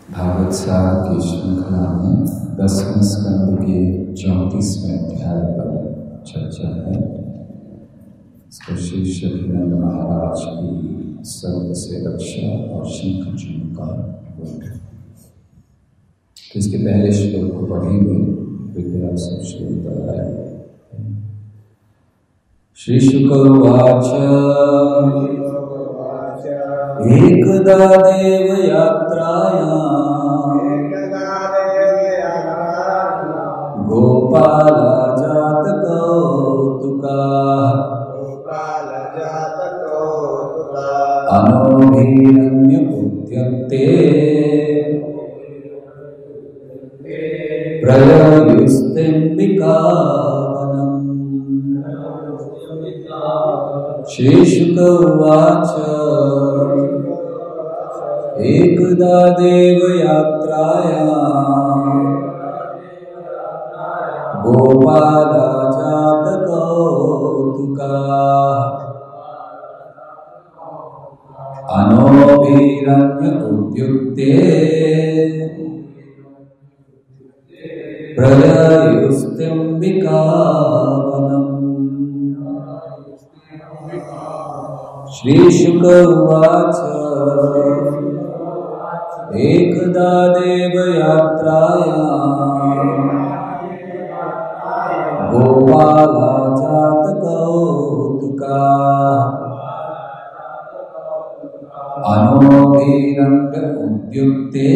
भागवत सार की श्रृंखला में 10वें स्कंद के 34वें अध्याय पर चर्चा है। इसका शीर्षक नंद महाराज की सर्व से रक्षा और शंख चूर्ण का वध। तो इसके पहले श्लोक को पढ़ेंगे, कृपया सब शुरू कराएं। श्री शुक उवाच एकदा देव यात्रायां गोपाला जात कौतुकाः अनोभिरन्य उद्यन्ते प्रययुस्तेऽम्बिकावनम्। श्री शुक उवाच एकदा देवयात्रायां गोपाला जात कौतुकाः अनोभिरन्य उद्युक्ते प्रययुस्तेऽम्बिकावनम्। श्री शुक उवाच एकदा देवयात्रायां गोपाला जात कौतुकाः अनोभिरन्य उद्युक्ते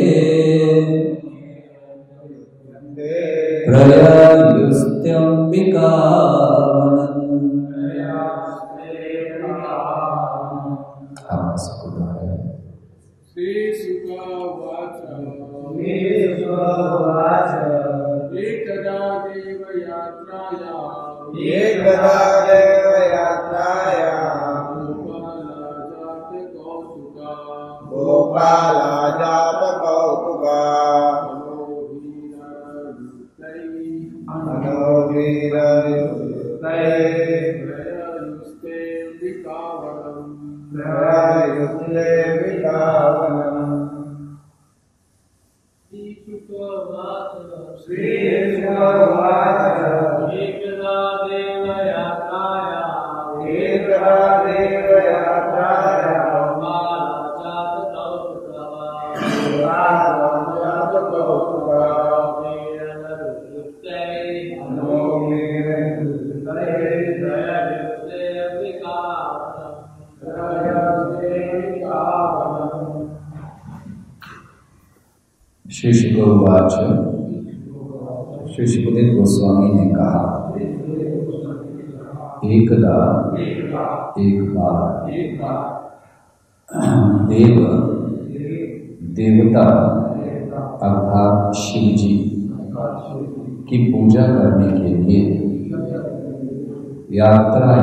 प्रययुस्तेऽम्बिकावनम्। एकदा देवयात्रायां गोपाला जात कौतुकाः प्रययुस्तेऽम्बिकावनम्। श्री शुक उवाच एकदा देवयात्रायां श्री शुक उवाच श्री शुकदेव गोस्वामी ने कहा, एकदा एक बार देवता अर्थात शिव जी की पूजा करने के लिए यात्रा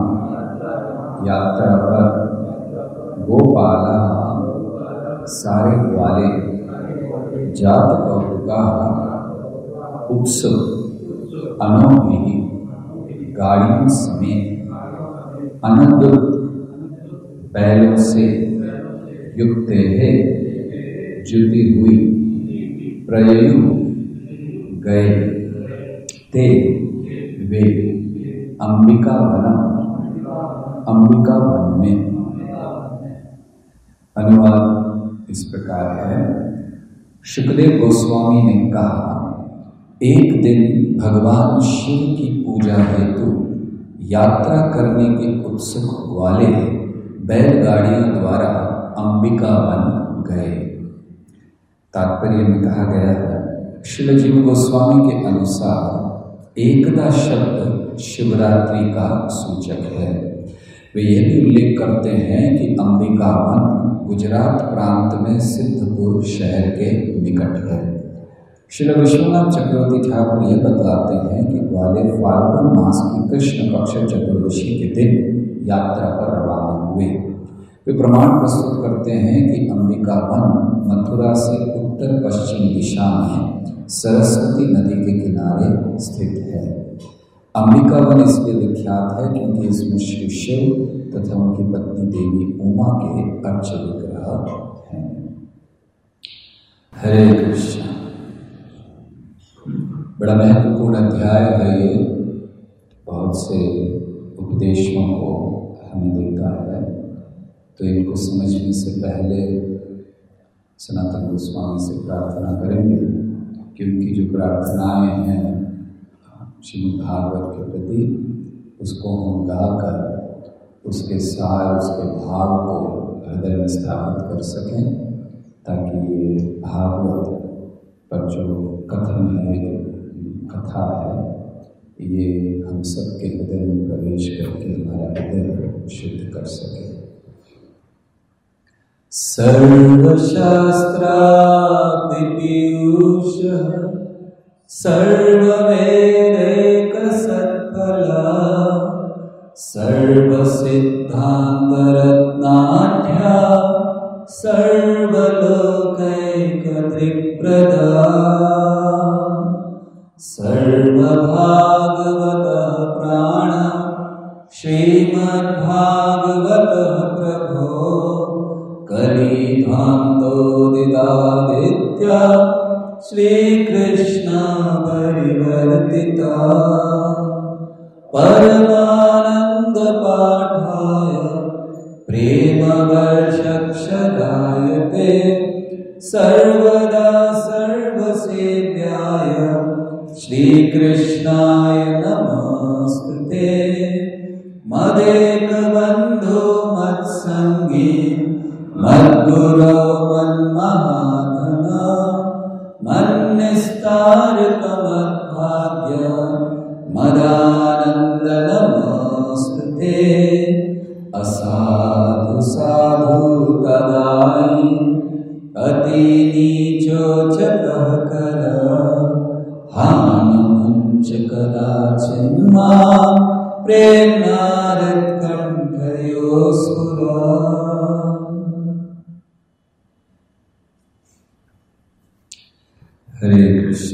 पर गोपाला सारे ग्वाले जात कौतुकाः उत्सव अनोभिः गाड़ियों समेत अनंत बैलों से युक्त है जुटी हुई प्रययु गए ते वे अंबिका वन में। अनुवाद इस प्रकार है। शुकदेव गोस्वामी ने कहा, एक दिन भगवान शिव की पूजा हेतु यात्रा करने के उत्सुक ग्वाले बैलगाड़ियों द्वारा अंबिका वन गए। तात्पर्य में कहा गया है, श्रील जीव गोस्वामी के अनुसार एकदा शब्द शिवरात्रि का सूचक है। वे यह भी उल्लेख करते हैं कि अंबिका वन गुजरात प्रांत में सिद्धपुर शहर के निकट है। श्री विश्वनाथ चक्रवर्ती ठाकुर यह बतलाते हैं कि ग्वाले फाल्गुन मास की कृष्ण पक्ष चतुर्दशी के दिन यात्रा पर रवाना हुए। वे प्रमाण प्रस्तुत करते हैं कि अंबिका वन मथुरा से उत्तर पश्चिम दिशा में सरस्वती नदी के किनारे स्थित है। अंबिका वन इसलिए विख्यात है क्योंकि इसमें श्री शिव तथा उनकी पत्नी देवी उमा के अर्च विग्रह हैं। हरे कृष्ण। बड़ा महत्वपूर्ण अध्याय है ये, बहुत से उपदेशों को हमें देता है। तो इनको समझने से पहले सनातन गोस्वामी से प्रार्थना करेंगे कि उनकी जो प्रार्थनाएं हैं श्रीमद् भागवत के प्रति, उसको हम गाकर उसके सार, उसके भाव को हृदय में स्थापित कर सकें, ताकि ये भागवत पर जो कथन है, कथा है, ये हम सबके हृदय में प्रवेश करके हमारा हृदय शुद्ध कर सके। सर्वशास्त्रादिपीयूष सर्ववेदैक सत्फला सर्वसिद्धान्तरत्नाढ्या सर्वलोकैकदृक्प्रदा सर्वभागवतः प्राण श्रीमद्भागवतः प्रभो कलिकान्तोदितादित्य श्रीकृष्ण परिवर्तिता परमानंद पाठाय प्रेमवर्षक्षदायते सर्वदा सर्वसेव्याय श्रीकृष्णाय नमस्ते। मदेकबन्धो मत्सङ्गी मद्गुरो मन्महात्मना मन्निस्तारकमद्भाग्य मदानन्द नमस्ते। असाधु साधु तदानी अतिनीचोचतः कर हानमुञ्च कदाचिन् मां प्रेम्णारत्कण्ठयोऽसुरा। हरे कृष्ण।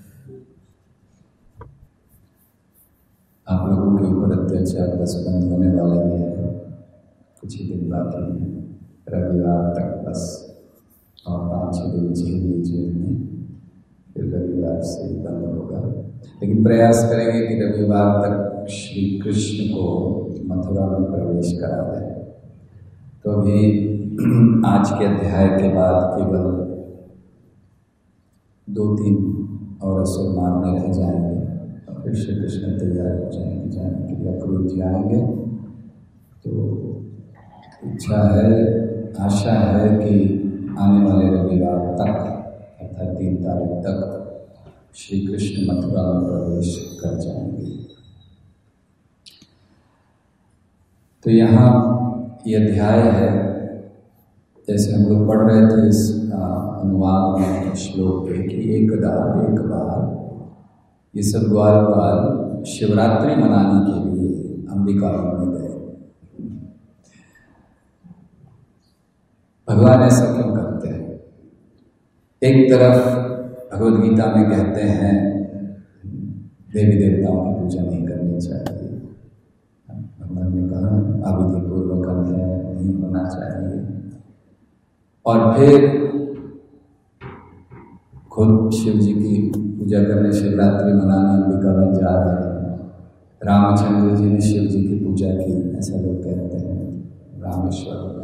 आप लोगों के ऊपर अत्याचार बस बंद होने वाला ही है, कुछ ही दिन बाकी है, रविवार तक बस, और 5-6 दिन झेल लीजिए उन्हें, फिर रविवार से बंद होगा। लेकिन प्रयास करेंगे कि रविवार तक श्री कृष्ण को मथुरा में प्रवेश करा दें। तो अभी आज के अध्याय के बाद केवल 2-3 और असुर मारने रह जाएंगे, और फिर श्री कृष्ण तैयार हो जाएंगे जाने के लिए। अक्रूर जी आएंगे। तो इच्छा है, आशा है कि आने वाले रविवार तक, अर्थात 3 तारीख तक श्री कृष्ण मथुरा में प्रवेश कर जाएंगे। तो यहाँ ये अध्याय है, जैसे हम लोग पढ़ रहे थे इस अनुवाद में श्लोक पे कि एक बार ये सब ग्वाल शिवरात्रि मनाने के लिए अंबिका में गए। भगवान ऐसा क्यों करते हैं? एक तरफ भगवद गीता में कहते हैं देवी देवताओं की पूजा नहीं करनी चाहिए, भगवान ने कहा अविधिपूर्वक है, नहीं होना चाहिए। और फिर खुद शिव जी की पूजा करने, शिवरात्रि मनाने अंबिका में जा रहे हैं। रामचंद्र जी ने शिव जी की पूजा की, ऐसा लोग कहते हैं रामेश्वर में।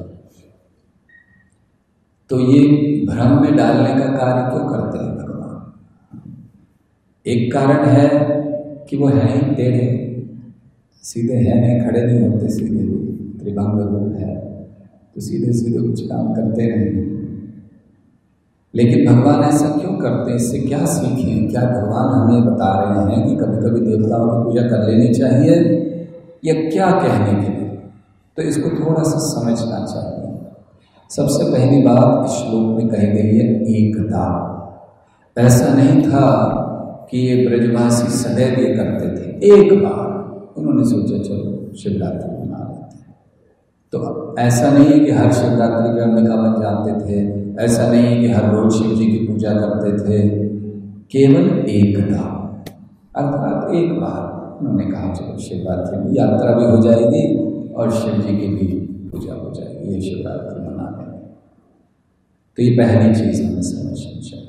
तो ये भ्रम में डालने का कार्य क्यों करते हैं भगवान? एक कारण है कि वो है ही टेढ़े, सीधे है नहीं, खड़े नहीं होते, सीधे त्रिभंग रूप है, तो सीधे सीधे कुछ काम करते नहीं। लेकिन भगवान ऐसा क्यों करते हैं? इससे क्या सीखें? क्या भगवान हमें बता रहे हैं कि कभी कभी देवताओं की पूजा कर लेनी चाहिए, या क्या कहने के लिए? तो इसको थोड़ा सा समझना चाहिए। सबसे पहली बात इस श्लोक में कही गई है एकता। ऐसा नहीं था कि ये ब्रजवासी सदैव ये करते थे, एक बार उन्होंने सोचा चलो शिवरात्रि मना लेते हैं। तो ऐसा नहीं है कि हर शिवरात्रि पे अंबिका बन जाते थे, ऐसा नहीं है कि हर रोज शिव जी की पूजा करते थे। केवल एकता, अर्थात एक बार उन्होंने कहा चलो शिवरात्रि में यात्रा भी हो जाएगी और शिव जी की भी पूजा हो जाएगी, ये शिवरात्रि मना लेंगे। तो ये पहली चीज़ हमें समझनी चाहिए।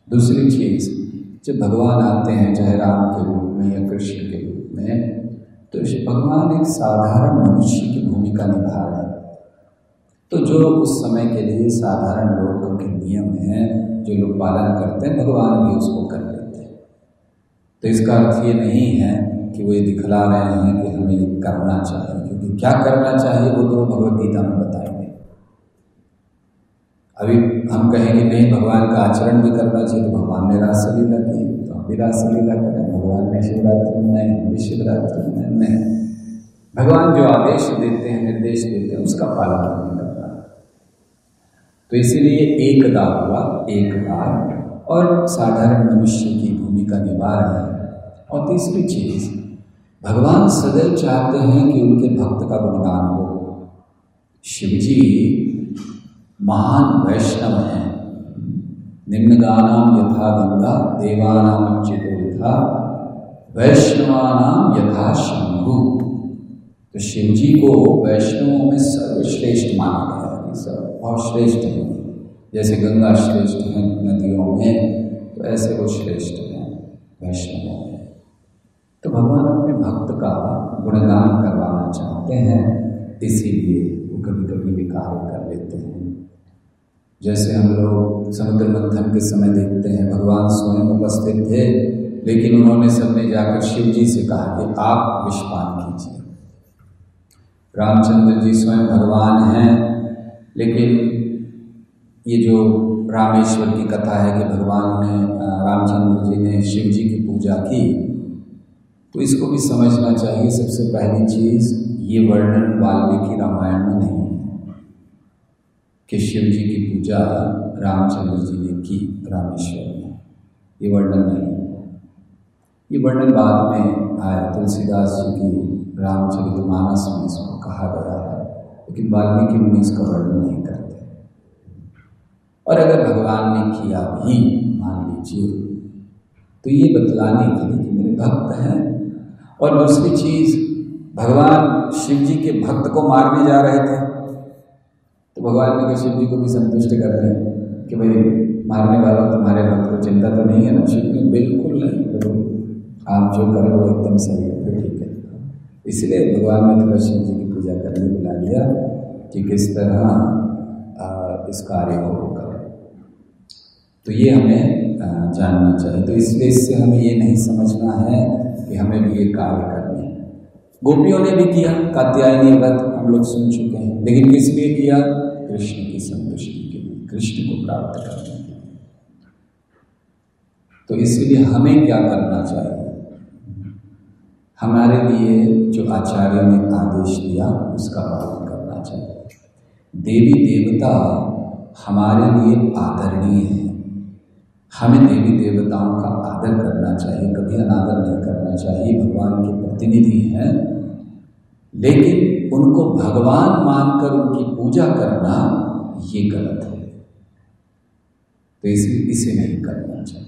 दूसरी चीज़, जब भगवान आते हैं चाहे राम के रूप में या कृष्ण के रूप में, तो भगवान एक साधारण मनुष्य की भूमिका निभा रहे हैं। तो जो उस समय के लिए साधारण लोगों के नियम हैं जो लोग पालन करते हैं, भगवान भी उसको कर लेते हैं। तो इसका अर्थ ये नहीं है कि वो ये दिखला रहे हैं कि हमें ये करना चाहिए, क्योंकि क्या करना चाहिए वो तो भगवद गीता में बताएंगे। अभी हम कहेंगे नहीं भगवान का आचरण भी करना चाहिए, तो भगवान ने रासलीला की तो हम भी रासलीला करें, भगवान ने शिवरात्रि में हम भी शिवरात्रि में नहीं। भगवान जो आदेश देते हैं, निर्देश देते हैं, उसका पालन नहीं करना। तो इसीलिए एकदा हुआ, एक बार, और साधारण मनुष्य की भूमिका निभा रहे हैं। और तीसरी चीज, भगवान सदैव चाहते हैं कि उनके भक्त का गुणगान हो। शिवजी महान वैष्णव हैं। निम्नगानाम यथा गंगा देवानाम अच्युतो यथा वैष्णवानाम यथा शंभु। तो शिवजी को वैष्णवों में सर्वश्रेष्ठ माना गया है, सब बहुत श्रेष्ठ हैं। जैसे गंगा श्रेष्ठ हैं नदियों में, तो ऐसे वो श्रेष्ठ हैं वैष्णवों में। तो भगवान अपने भक्त का गुणगान करवाना चाहते हैं, इसीलिए वो कभी कभी भी कार्य कर लेते हैं। जैसे हम लोग समुद्र मंथन के समय देखते हैं, भगवान स्वयं उपस्थित थे, लेकिन उन्होंने सबने जाकर शिव जी से कहा कि आप विषपान कीजिए। रामचंद्र जी स्वयं भगवान हैं, लेकिन ये जो रामेश्वर की कथा है कि भगवान ने, रामचंद्र जी ने शिव जी की पूजा की, तो इसको भी समझना चाहिए। सबसे पहली चीज़, ये वर्णन वाल्मीकि रामायण में नहीं है कि शिव जी की पूजा रामचंद्र जी ने की रामेश्वर में, ये वर्णन नहीं है। ये वर्णन बाद में आया, तुलसीदास जी की रामचरितमानस में इसको कहा गया है, लेकिन वाल्मीकि मुनि इसका वर्णन नहीं करते। और अगर भगवान ने किया भी, मान लीजिए, तो ये बतलाने के लिए कि मेरे भक्त हैं। और दूसरी चीज़, भगवान शिव जी के भक्त को मारने जा रहे थे, तो भगवान ने कहा शिव जी को भी संतुष्ट कर दें कि भाई मारने वाला तुम्हारे भक्त को चिंता तो नहीं है ना। शिव जी बिल्कुल नहीं, आप जो करो वो एकदम सही है, फिर ठीक है। इसलिए भगवान ने थोड़ा शिव जी की पूजा करने बुला लिया कि किस तरह इस कार्य को करें। तो ये हमें जानना चाहिए। तो इसलिए इससे हमें ये नहीं समझना है कि हमें भी ये कार्य करने हैं। गोपियों ने भी किया कात्यायनी व्रत, हम लोग सुन चुके हैं, लेकिन किस लिए किया? कृष्ण की संतुष्टि के लिए, कृष्ण को प्राप्त करने के लिए। तो इसलिए हमें क्या करना चाहिए? हमारे लिए जो आचार्य ने आदेश दिया उसका पालन करना चाहिए। देवी देवता हमारे लिए आदरणीय है, हमें देवी देवताओं का आदर करना चाहिए, कभी अनादर नहीं करना चाहिए। भगवान के प्रतिनिधि हैं, लेकिन उनको भगवान मानकर उनकी पूजा करना ये गलत है। तो इसे नहीं करना चाहिए।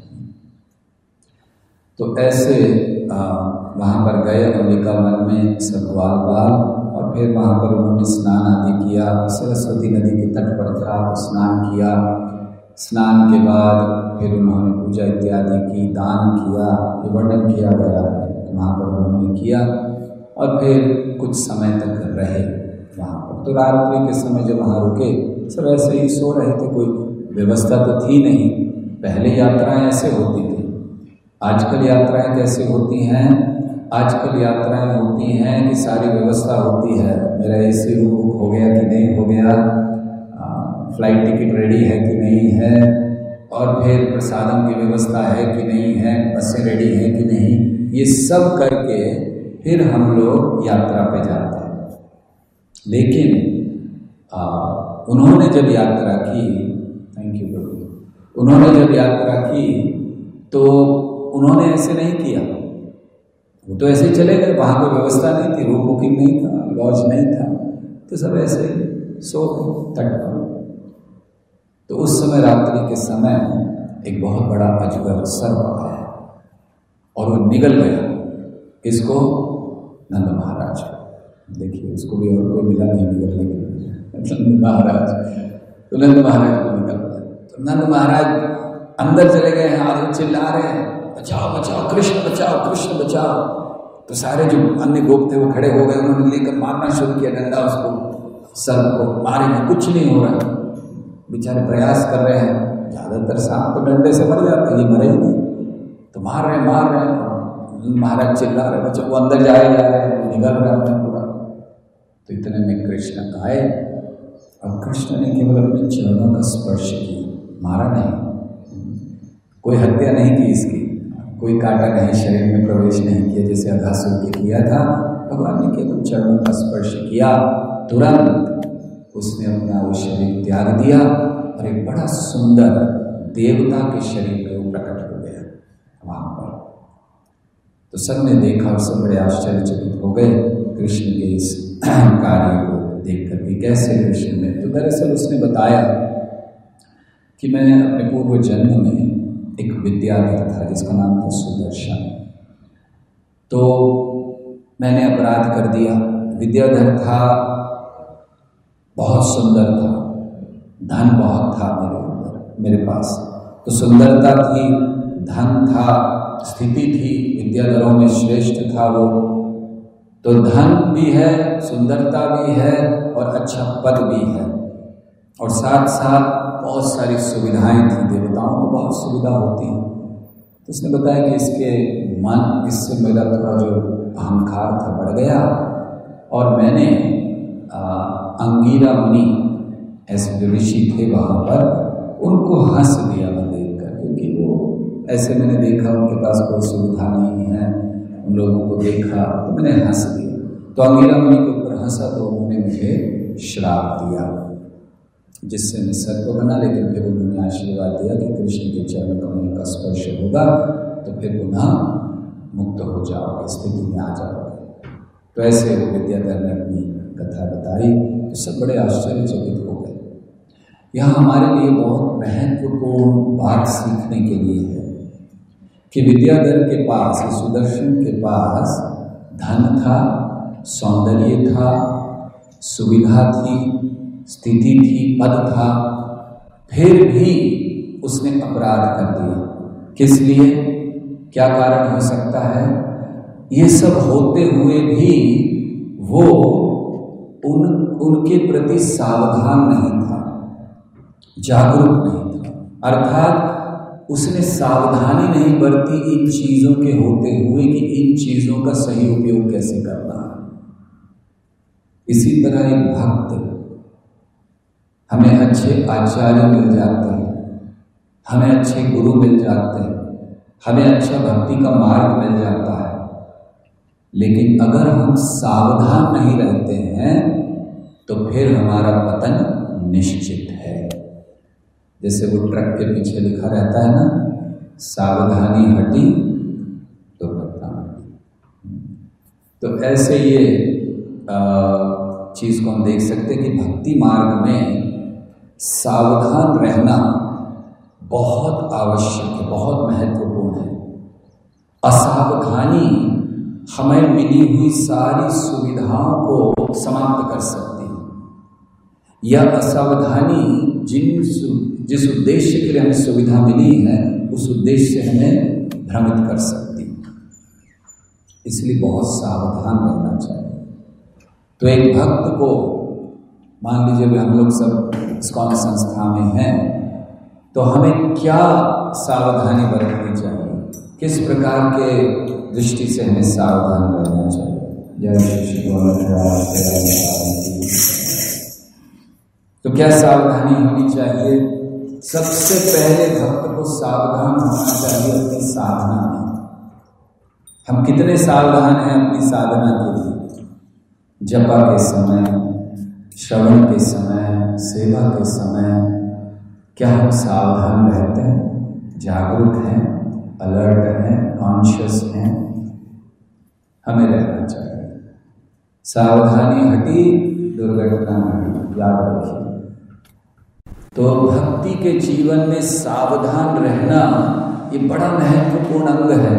तो ऐसे वहाँ पर गए अंबिका वन में सब ग्वाल, और फिर वहाँ पर उन्होंने स्नान आदि किया। सरस्वती नदी के तट पर था तो स्नान किया। स्नान के बाद फिर उन्होंने पूजा इत्यादि की, दान किया, ये वर्णन किया गया है, वहाँ पर उन्होंने किया। और फिर कुछ समय तक रहे वहाँ पर। तो रात्रि के समय जब वहाँ रुके, सब ऐसे ही सो रहे थे, कोई व्यवस्था तो थी नहीं। पहले यात्राएं ऐसे होती थी, आजकल यात्राएं कैसे होती हैं? आजकल यात्राएं होती हैं कि सारी व्यवस्था होती है, मेरा एसी रूम बुक हो गया कि नहीं हो गया, फ्लाइट टिकट रेडी है कि नहीं है, और फिर प्रसादम की व्यवस्था है कि नहीं है, बसें रेडी हैं कि नहीं, ये सब करके फिर हम लोग यात्रा पे जाते हैं। लेकिन उन्होंने जब यात्रा की, थैंक यू प्रभु, उन्होंने जब यात्रा की तो उन्होंने ऐसे नहीं किया। वो तो ऐसे ही चले गए, वहाँ कोई व्यवस्था नहीं थी, रूम बुकिंग नहीं था, लॉज नहीं था, तो सब ऐसे ही सो गए तट पर। तो उस समय रात्रि के समय एक बहुत बड़ा अजगर सर्प आया और वो निगल गया। इसको नंद महाराज, देखिए उसको भी और कोई मिला नहीं निगलने के लिए, नंद महाराज। तो नंद महाराज को निकल गया। तो नंद महाराज अंदर चले गए हैं, आदमी चिल्ला रहे हैं बचाओ बचाओ, कृष्ण बचाओ, कृष्ण बचाओ। तो सारे जो अन्य गोप थे वो खड़े हो गए, उन्होंने लेकर मारना शुरू किया डंडा, उसको सर्प को मारेंगे, कुछ नहीं हो रहा। बेचारे प्रयास कर रहे हैं, ज्यादातर सांप तो डंडे से मर जाते हैं, ये मरे ही नहीं, तो मार रहे हैं। महाराज चिल्ला रहे, बच्चों वो अंदर जा रहे हैं, निगल रहे हैं पूरा। तो इतने में कृष्ण आए और कृष्ण ने केवल अपने चरणों का स्पर्श किया, मारा नहीं, कोई हत्या नहीं की इसकी, कोई कांटा नहीं शरीर में प्रवेश नहीं किया जैसे अघासुर के किया था। भगवान ने केवल चरणों का स्पर्श किया, तुरंत उसने अपना वो शरीर त्याग दिया और एक बड़ा सुंदर देवता के शरीर में वो प्रकट हो गया वहां पर। तो सबने देखा और सब बड़े आश्चर्यचकित हो गए कृष्ण के इस कार्य को देख करके, कैसे कृष्ण ने। तो दरअसल उसने बताया कि मैं अपने पूर्व जन्म में एक विद्याधर था जिसका नाम था सुदर्शन। तो मैंने अपराध कर दिया। विद्याधर था, बहुत सुंदर था, धन बहुत था मेरे पास। तो सुंदरता थी, धन था, स्थिति थी, विद्याधरों में श्रेष्ठ था वो। तो धन भी है, सुंदरता भी है और अच्छा पद भी है, और साथ साथ बहुत सारी सुविधाएं थी। देवताओं को बहुत सुविधा होती है। तो उसने बताया कि इससे मेरा थोड़ा जो अहंकार था बढ़ गया, और मैंने अंगीरा मुनि ऐसे जो ऋषि थे वहाँ पर, उनको हंस दिया मैं देख कर, क्योंकि वो ऐसे मैंने देखा उनके पास कोई सुविधा नहीं है, उन लोगों को देखा तो मैंने हंस दिया। तो अंगीरा मुनि के ऊपर हंसा तो उन्होंने मुझे श्राप दिया, जिससे मैं सर्प बना। लेकिन फिर उन्होंने आशीर्वाद दिया कि कृष्ण के चरण कमल का स्पर्श होगा तो फिर पुनः मुक्त हो जाओगे, स्थिति में आ जाओगे। तो ऐसे विद्याधर ने अपनी कथा बताई तो सब बड़े आश्चर्यचकित हो गए। यहाँ हमारे लिए बहुत महत्वपूर्ण बात सीखने के लिए है कि विद्याधर के पास, सुदर्शन के पास धन था, सौंदर्य था, सुविधा थी, स्थिति थी, पद था, फिर भी उसने अपराध कर दिया। किस लिए? क्या कारण हो सकता है? ये सब होते हुए भी वो उनके प्रति सावधान नहीं था, जागरूक नहीं था। अर्थात उसने सावधानी नहीं बरती इन चीजों के होते हुए कि इन चीजों का सही उपयोग कैसे करना है। इसी तरह एक भक्त, हमें अच्छे आचार्य मिल जाते हैं, हमें अच्छे गुरु मिल जाते हैं, हमें अच्छा भक्ति का मार्ग मिल जाता है, लेकिन अगर हम सावधान नहीं रहते हैं तो फिर हमारा पतन निश्चित है। जैसे वो ट्रक के पीछे लिखा रहता है ना, सावधानी हटी तो पतन हटी। तो ऐसे ये चीज को हम देख सकते हैं कि भक्ति मार्ग में सावधान रहना बहुत आवश्यक है, बहुत महत्वपूर्ण है। असावधानी हमें मिली हुई सारी सुविधाओं को समाप्त कर सकती है। यह असावधानी जिस उद्देश्य के लिए हमें सुविधा मिली है उस उद्देश्य से हमें भ्रमित कर सकती है। इसलिए बहुत सावधान रहना चाहिए। तो एक भक्त को, मान लीजिए हम लोग सब इस्कॉन संस्था में हैं, तो हमें क्या सावधानी बरतनी चाहिए, किस प्रकार के दृष्टि से हमें सावधान रहना चाहिए। जय श्री तो क्या सावधानी होनी चाहिए? सबसे पहले भक्त को सावधान होना चाहिए अपनी साधना में। हम कितने सावधान हैं अपनी साधना के लिए? जपा के समय, श्रवण के समय, सेवा के समय, क्या हम सावधान रहते हैं, जागरूक हैं, अलर्ट हैं, कॉन्शियस हैं? हमें रहना चाहिए। सावधानी हटी दुर्घटना हटी, याद रखिए। तो भक्ति के जीवन में सावधान रहना ये बड़ा महत्वपूर्ण अंग है।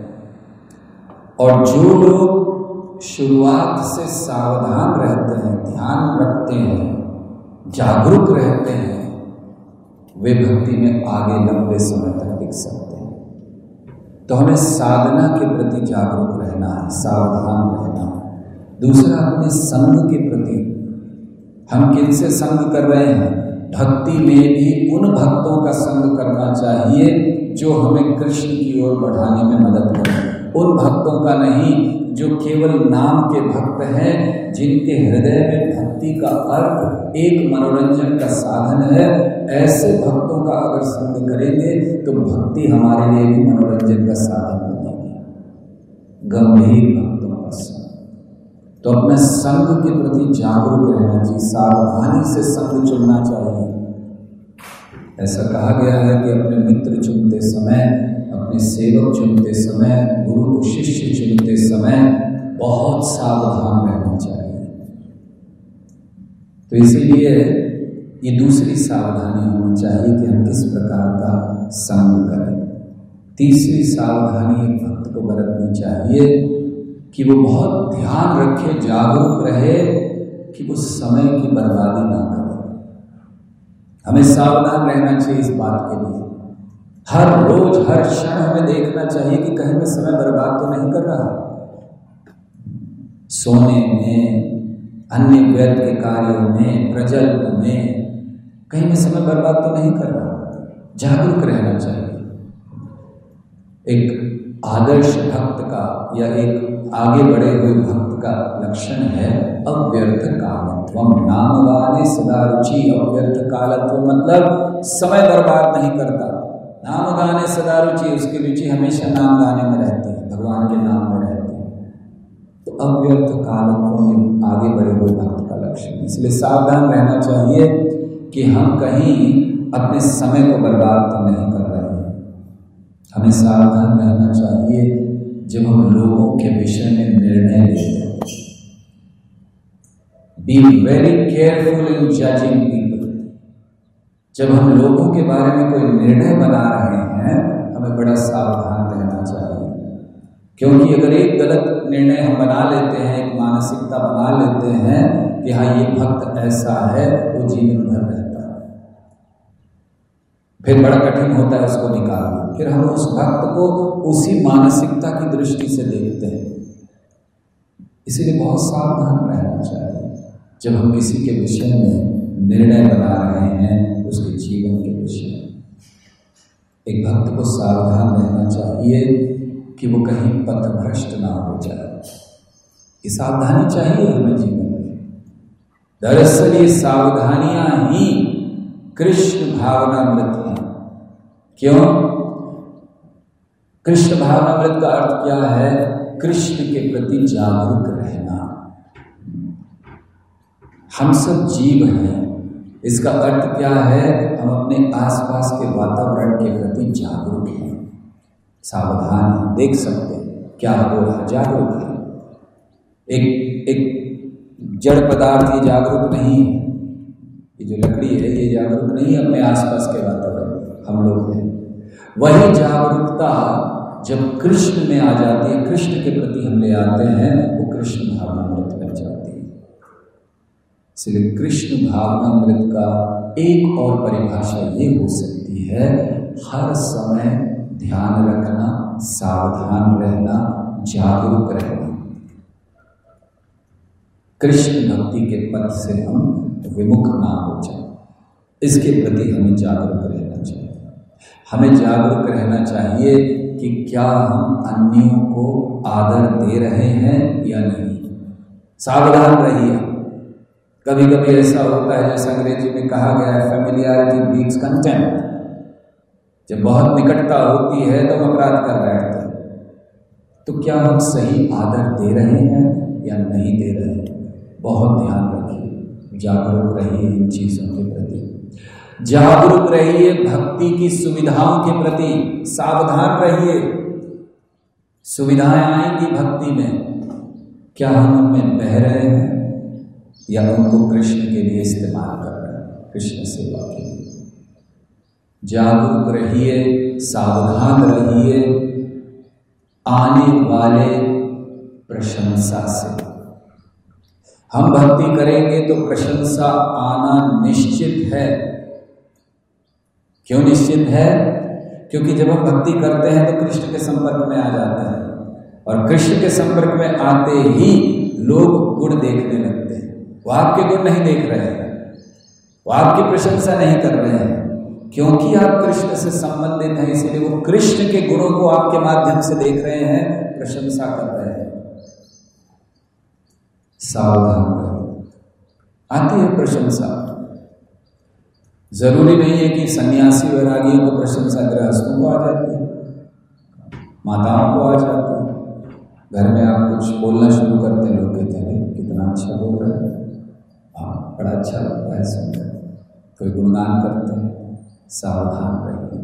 और जो लोग शुरुआत से सावधान रहते हैं, ध्यान रखते हैं, जागरूक रहते हैं, वे भक्ति में आगे लंबे समय तक टिक सकते हैं। तो हमें साधना के प्रति जागरूक रहना है, सावधान रहना है। दूसरा, अपने संग के प्रति, हम किनसे संग कर रहे हैं? भक्ति में भी उन भक्तों का संग करना चाहिए जो हमें कृष्ण की ओर बढ़ाने में मदद करें। उन भक्तों का नहीं जो केवल नाम के भक्त हैं, जिनके हृदय में भक्ति का अर्थ एक मनोरंजन का साधन है। ऐसे भक्तों का अगर संग करेंगे तो भक्ति हमारे लिए भी मनोरंजन का साधन बनेगी। गंभीर भक्तों का संग, तो अपने संग के प्रति जागरूक रहना चाहिए, सावधानी से संग चुनना चाहिए। ऐसा कहा गया है कि अपने मित्र चुनते समय, अपने सेवक चुनते समय, गुरु शिष्य चुनते समय बहुत सावधान रहना चाहिए। तो इसीलिए ये दूसरी सावधानी होनी चाहिए कि हम किस प्रकार का संग करें। तीसरी सावधानी एक भक्त को बरतनी चाहिए कि वो बहुत ध्यान रखे, जागरूक रहे कि वो समय की बर्बादी ना करे। हमें सावधान रहना चाहिए इस बात के लिए। हर रोज हर क्षण हमें देखना चाहिए कि कहीं मैं समय बर्बाद तो नहीं कर रहा, सोने में, अन्य व्यर्थ के कार्यों में, प्रजल्प में, कहीं मैं समय बर्बाद तो नहीं कर रहा। जागरूक रहना चाहिए। एक आदर्श भक्त का या एक आगे बढ़े हुए भक्त का लक्षण है अव्यर्थ कालत्वम। नाम गाने सदा रुचि। अव्यर्थ कालत्व मतलब समय बर्बाद नहीं करता। नाम गाने सदा रुचि, उसकी रुचि हमेशा नाम गाने में रहती है, भगवान के नाम में रहती है। तो अव्यर्थ कालत्व में आगे बढ़े हुए भक्त का लक्षण। इसलिए सावधान रहना चाहिए कि हम कहीं अपने समय को बर्बाद तो नहीं कर रहे हैं। हमें सावधान रहना चाहिए जब हम लोगों के विषय में निर्णय लेते हैं। Be very careful in judging people. जब हम लोगों के बारे में कोई निर्णय बना रहे हैं, हमें बड़ा सावधान रहना चाहिए। क्योंकि अगर एक गलत निर्णय हम बना लेते हैं, एक मानसिकता बना लेते हैं कि हाँ ये भक्त ऐसा है, वो जीवन भर रहता है, फिर बड़ा कठिन होता है उसको निकालना। फिर हम उस भक्त को उसी मानसिकता की दृष्टि से देखते हैं। इसीलिए बहुत सावधान रहना चाहिए जब हम किसी के विषय में निर्णय बना रहे हैं, उसके जीवन के विषय में। एक भक्त को सावधान रहना चाहिए कि वो कहीं पथभ्रष्ट ना हो जाए। ये सावधानी चाहिए हमें जीवन में। दरअसल ये सावधानियां ही कृष्ण भावनामृत हैं। क्यों? कृष्ण भावनामृत का अर्थ क्या है? कृष्ण के प्रति जागरूक रहना। हम सब जीव हैं, इसका अर्थ क्या है? हम अपने आसपास के वातावरण के प्रति जागरूक हैं, सावधान हैं, देख सकते हैं क्या हो रहा है, जागरूक है। एक जड़ पदार्थ ये जागरूक नहीं है, ये जो लकड़ी है ये जागरूक नहीं है अपने आसपास के वातावरण, हम लोग हैं। वही जागरूकता जब कृष्ण में आ जाती है, कृष्ण के प्रति हम ले आते हैं, वो कृष्ण भावनामृत बन जाती है। इसलिए कृष्ण भावनामृत का एक और परिभाषा ये हो सकती है, हर समय ध्यान रखना, सावधान रहना, जागरूक रहना। कृष्ण भक्ति के पथ से हम विमुख ना हो जाए, इसके प्रति हमें जागरूक रहना चाहिए। हमें जागरूक रहना चाहिए कि क्या हम अन्यों को आदर दे रहे हैं या नहीं। सावधान रहिए। कभी कभी ऐसा होता है, जैसा अंग्रेजी में कहा गया है, फैमिलियरिटी ब्रीड्स कंटेम्प्ट। जब बहुत निकटता होती है तो हम अपराध कर बैठते हैं। तो क्या हम सही आदर दे रहे हैं या नहीं दे रहे हैं? बहुत ध्यान रखिए, जागरूक रहिए इन चीज़ों के प्रति। जागरूक रहिए भक्ति की सुविधाओं के प्रति, सावधान रहिए। सुविधाएं आएंगी भक्ति में, क्या हम उनमें बह रहे हैं या उनको कृष्ण के लिए इस्तेमाल कर रहे हैं, कृष्ण सेवा के लिए। जागरूक रहिए, सावधान रहिए आने वाले प्रशंसा से। हम भक्ति करेंगे तो प्रशंसा आना निश्चित है। क्यों निश्चित है? क्योंकि जब हम भक्ति करते हैं तो कृष्ण के संपर्क में आ जाते हैं, और कृष्ण के संपर्क में आते ही लोग गुण देखने लगते हैं। वो आपके गुण नहीं देख रहे हैं, वो आपकी प्रशंसा नहीं कर रहे हैं, क्योंकि आप कृष्ण से संबंधित हैं, इसलिए वो कृष्ण के गुणों को आपके माध्यम से देख रहे हैं, प्रशंसा कर रहे हैं। सावधान रहो, आती है प्रशंसा। जरूरी नहीं है कि सन्यासी वैरागियों को प्रशंसा गृहस्थों को आ जाती है, माताओं को आ जाती है। घर में आप कुछ बोलना शुरू करते हैं, लोग कहते हैं कितना अच्छा बोल रहा है, हाँ बड़ा अच्छा लगता है सुनकर, कोई गुणगान करते हैं। सावधान रहिए,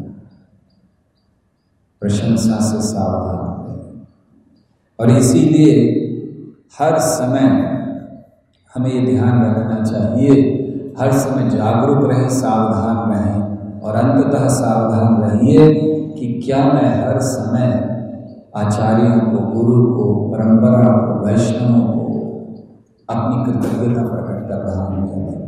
प्रशंसा से सावधान रहिए। और इसीलिए हर समय हमें ये ध्यान रखना चाहिए, हर समय जागरूक रहें, सावधान रहें, और अंततः सावधान रहिए कि क्या मैं हर समय आचार्यों को, गुरु को, परंपरा को, वैष्णवों को अपनी कृतज्ञता प्रकट कर रहा हूँ।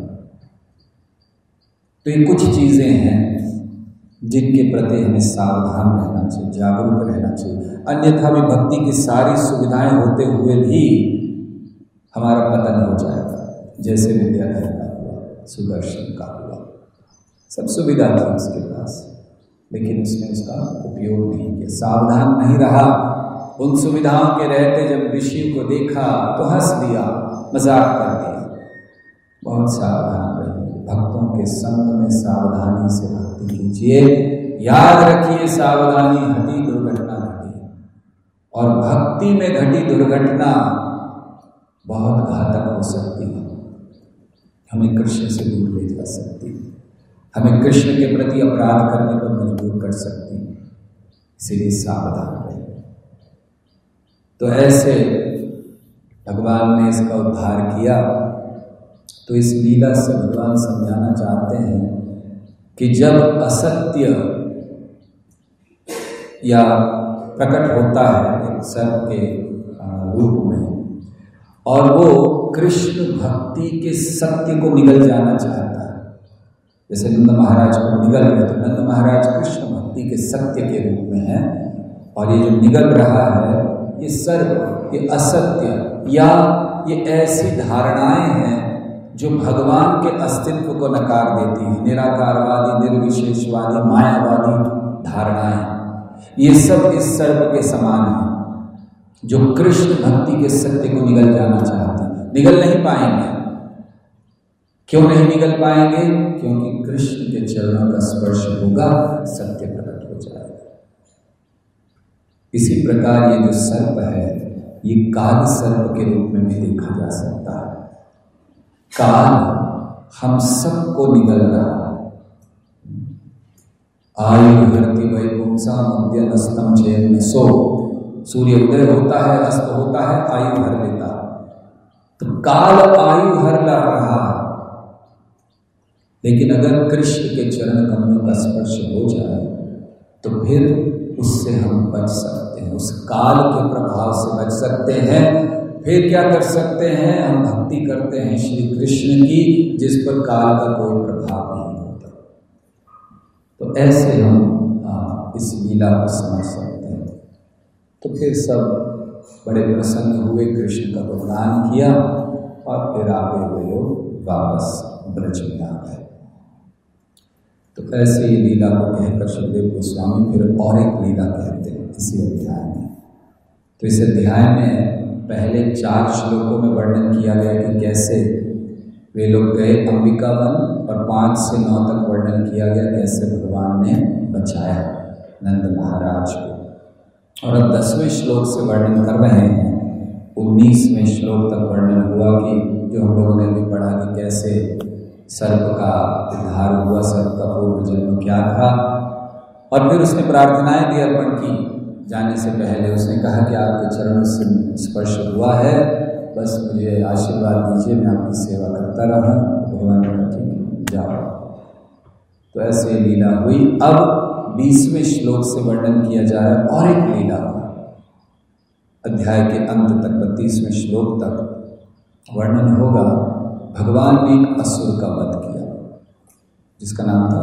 तो ये कुछ चीज़ें हैं जिनके प्रति हमें सावधान रहना चाहिए, जागरूक रहना चाहिए। अन्यथा भी भक्ति की सारी सुविधाएं होते हुए भी हमारा पतन हो जाएगा, जैसे विद्याधर का हुआ, सुदर्शन का हुआ। सब सुविधा थी उसके पास, लेकिन उसने उसका उपयोग नहीं किया, सावधान नहीं रहा। उन सुविधाओं के रहते जब ऋषि को देखा तो हंस दिया, मजाक कर दिया। बहुत सावधान रहिए, भक्तों के संग में सावधानी से भक्ति कीजिए। याद रखिए, सावधानी घटी दुर्घटना घटी, और भक्ति में घटी दुर्घटना बहुत घातक हो सकती है, हमें कृष्ण से दूर ले जा सकती है, हमें कृष्ण के प्रति अपराध करने पर मजबूर कर सकती है। इसीलिए सावधान रहिए। तो ऐसे भगवान ने इसका उद्धार किया। तो इस लीला से भगवान समझाना चाहते हैं कि जब असत्य या प्रकट होता है एक सर्प के रूप में, और वो कृष्ण भक्ति के सत्य को निगल जाना चाहता है, जैसे नंद महाराज को निगल रहे, तो नंद महाराज कृष्ण भक्ति के सत्य के रूप में है, और ये जो निगल रहा है ये सर्प, ये असत्य या ये ऐसी धारणाएं हैं जो भगवान के अस्तित्व को नकार देती हैं। निराकारवादी, निर्विशेषवादी, मायावादी धारणाएं, ये सब इस सर्प के समान हैं जो कृष्ण भक्ति के सत्य को निगल जाना चाहते हैं। निगल नहीं पाएंगे। क्यों नहीं निगल पाएंगे? क्योंकि कृष्ण के चरणों का स्पर्श होगा, सत्य प्रकट हो जाएगा। इसी प्रकार ये जो सर्प है, ये काल सर्प के रूप में भी देखा जा सकता है। काल हम सबको निगल रहा है। आयु हरति वैपुंसा मध्यनस्तम चेन सो, सूर्य उदय होता है, अस्त होता है, आयु हर लेता है। तो काल आयु हर ला रहा है, लेकिन अगर कृष्ण के चरण कमलों का स्पर्श हो जाए तो फिर उससे हम बच सकते हैं, उस काल के प्रभाव से बच सकते हैं। फिर क्या कर सकते हैं? हम भक्ति करते हैं श्री कृष्ण की, जिस पर काल का कोई प्रभाव नहीं होता। तो ऐसे हम इस लीला को समझ सकते हैं। तो फिर सब बड़े प्रसन्न हुए, कृष्ण का गुणगान किया, और फिर आगे वे लोग वापस ब्रज में आ गए। तो ऐसे ही लीला को कहकर सुखदेव गोस्वामी फिर और एक लीला कहते हैं इसी अध्याय में। तो इस अध्याय में पहले 4 श्लोकों में वर्णन किया गया कि कैसे वे लोग गए अंबिका वन, और 5 से 9 तक वर्णन किया गया कैसे भगवान ने बचाया नंद महाराज को। और अब 10वें श्लोक से वर्णन कर रहे हैं। 19वें श्लोक तक वर्णन हुआ कि जो हम लोगों ने भी पढ़ा कि कैसे सर्प का उद्धार हुआ, सर्प का पूर्व जन्म क्या था, और फिर उसने प्रार्थनाएं भी अर्पण की। जाने से पहले उसने कहा कि आपके चरणों से स्पर्श हुआ है, बस मुझे आशीर्वाद दीजिए, मैं आपकी सेवा करता रहूं। भगवान ने कहा ठीक जाओ। तो ऐसे लीला हुई। अब 20वें श्लोक से वर्णन किया जा रहा है और एक लीला हुआ। अध्याय के अंत तक 32वें श्लोक तक वर्णन होगा। भगवान ने एक असुर का वध किया जिसका नाम था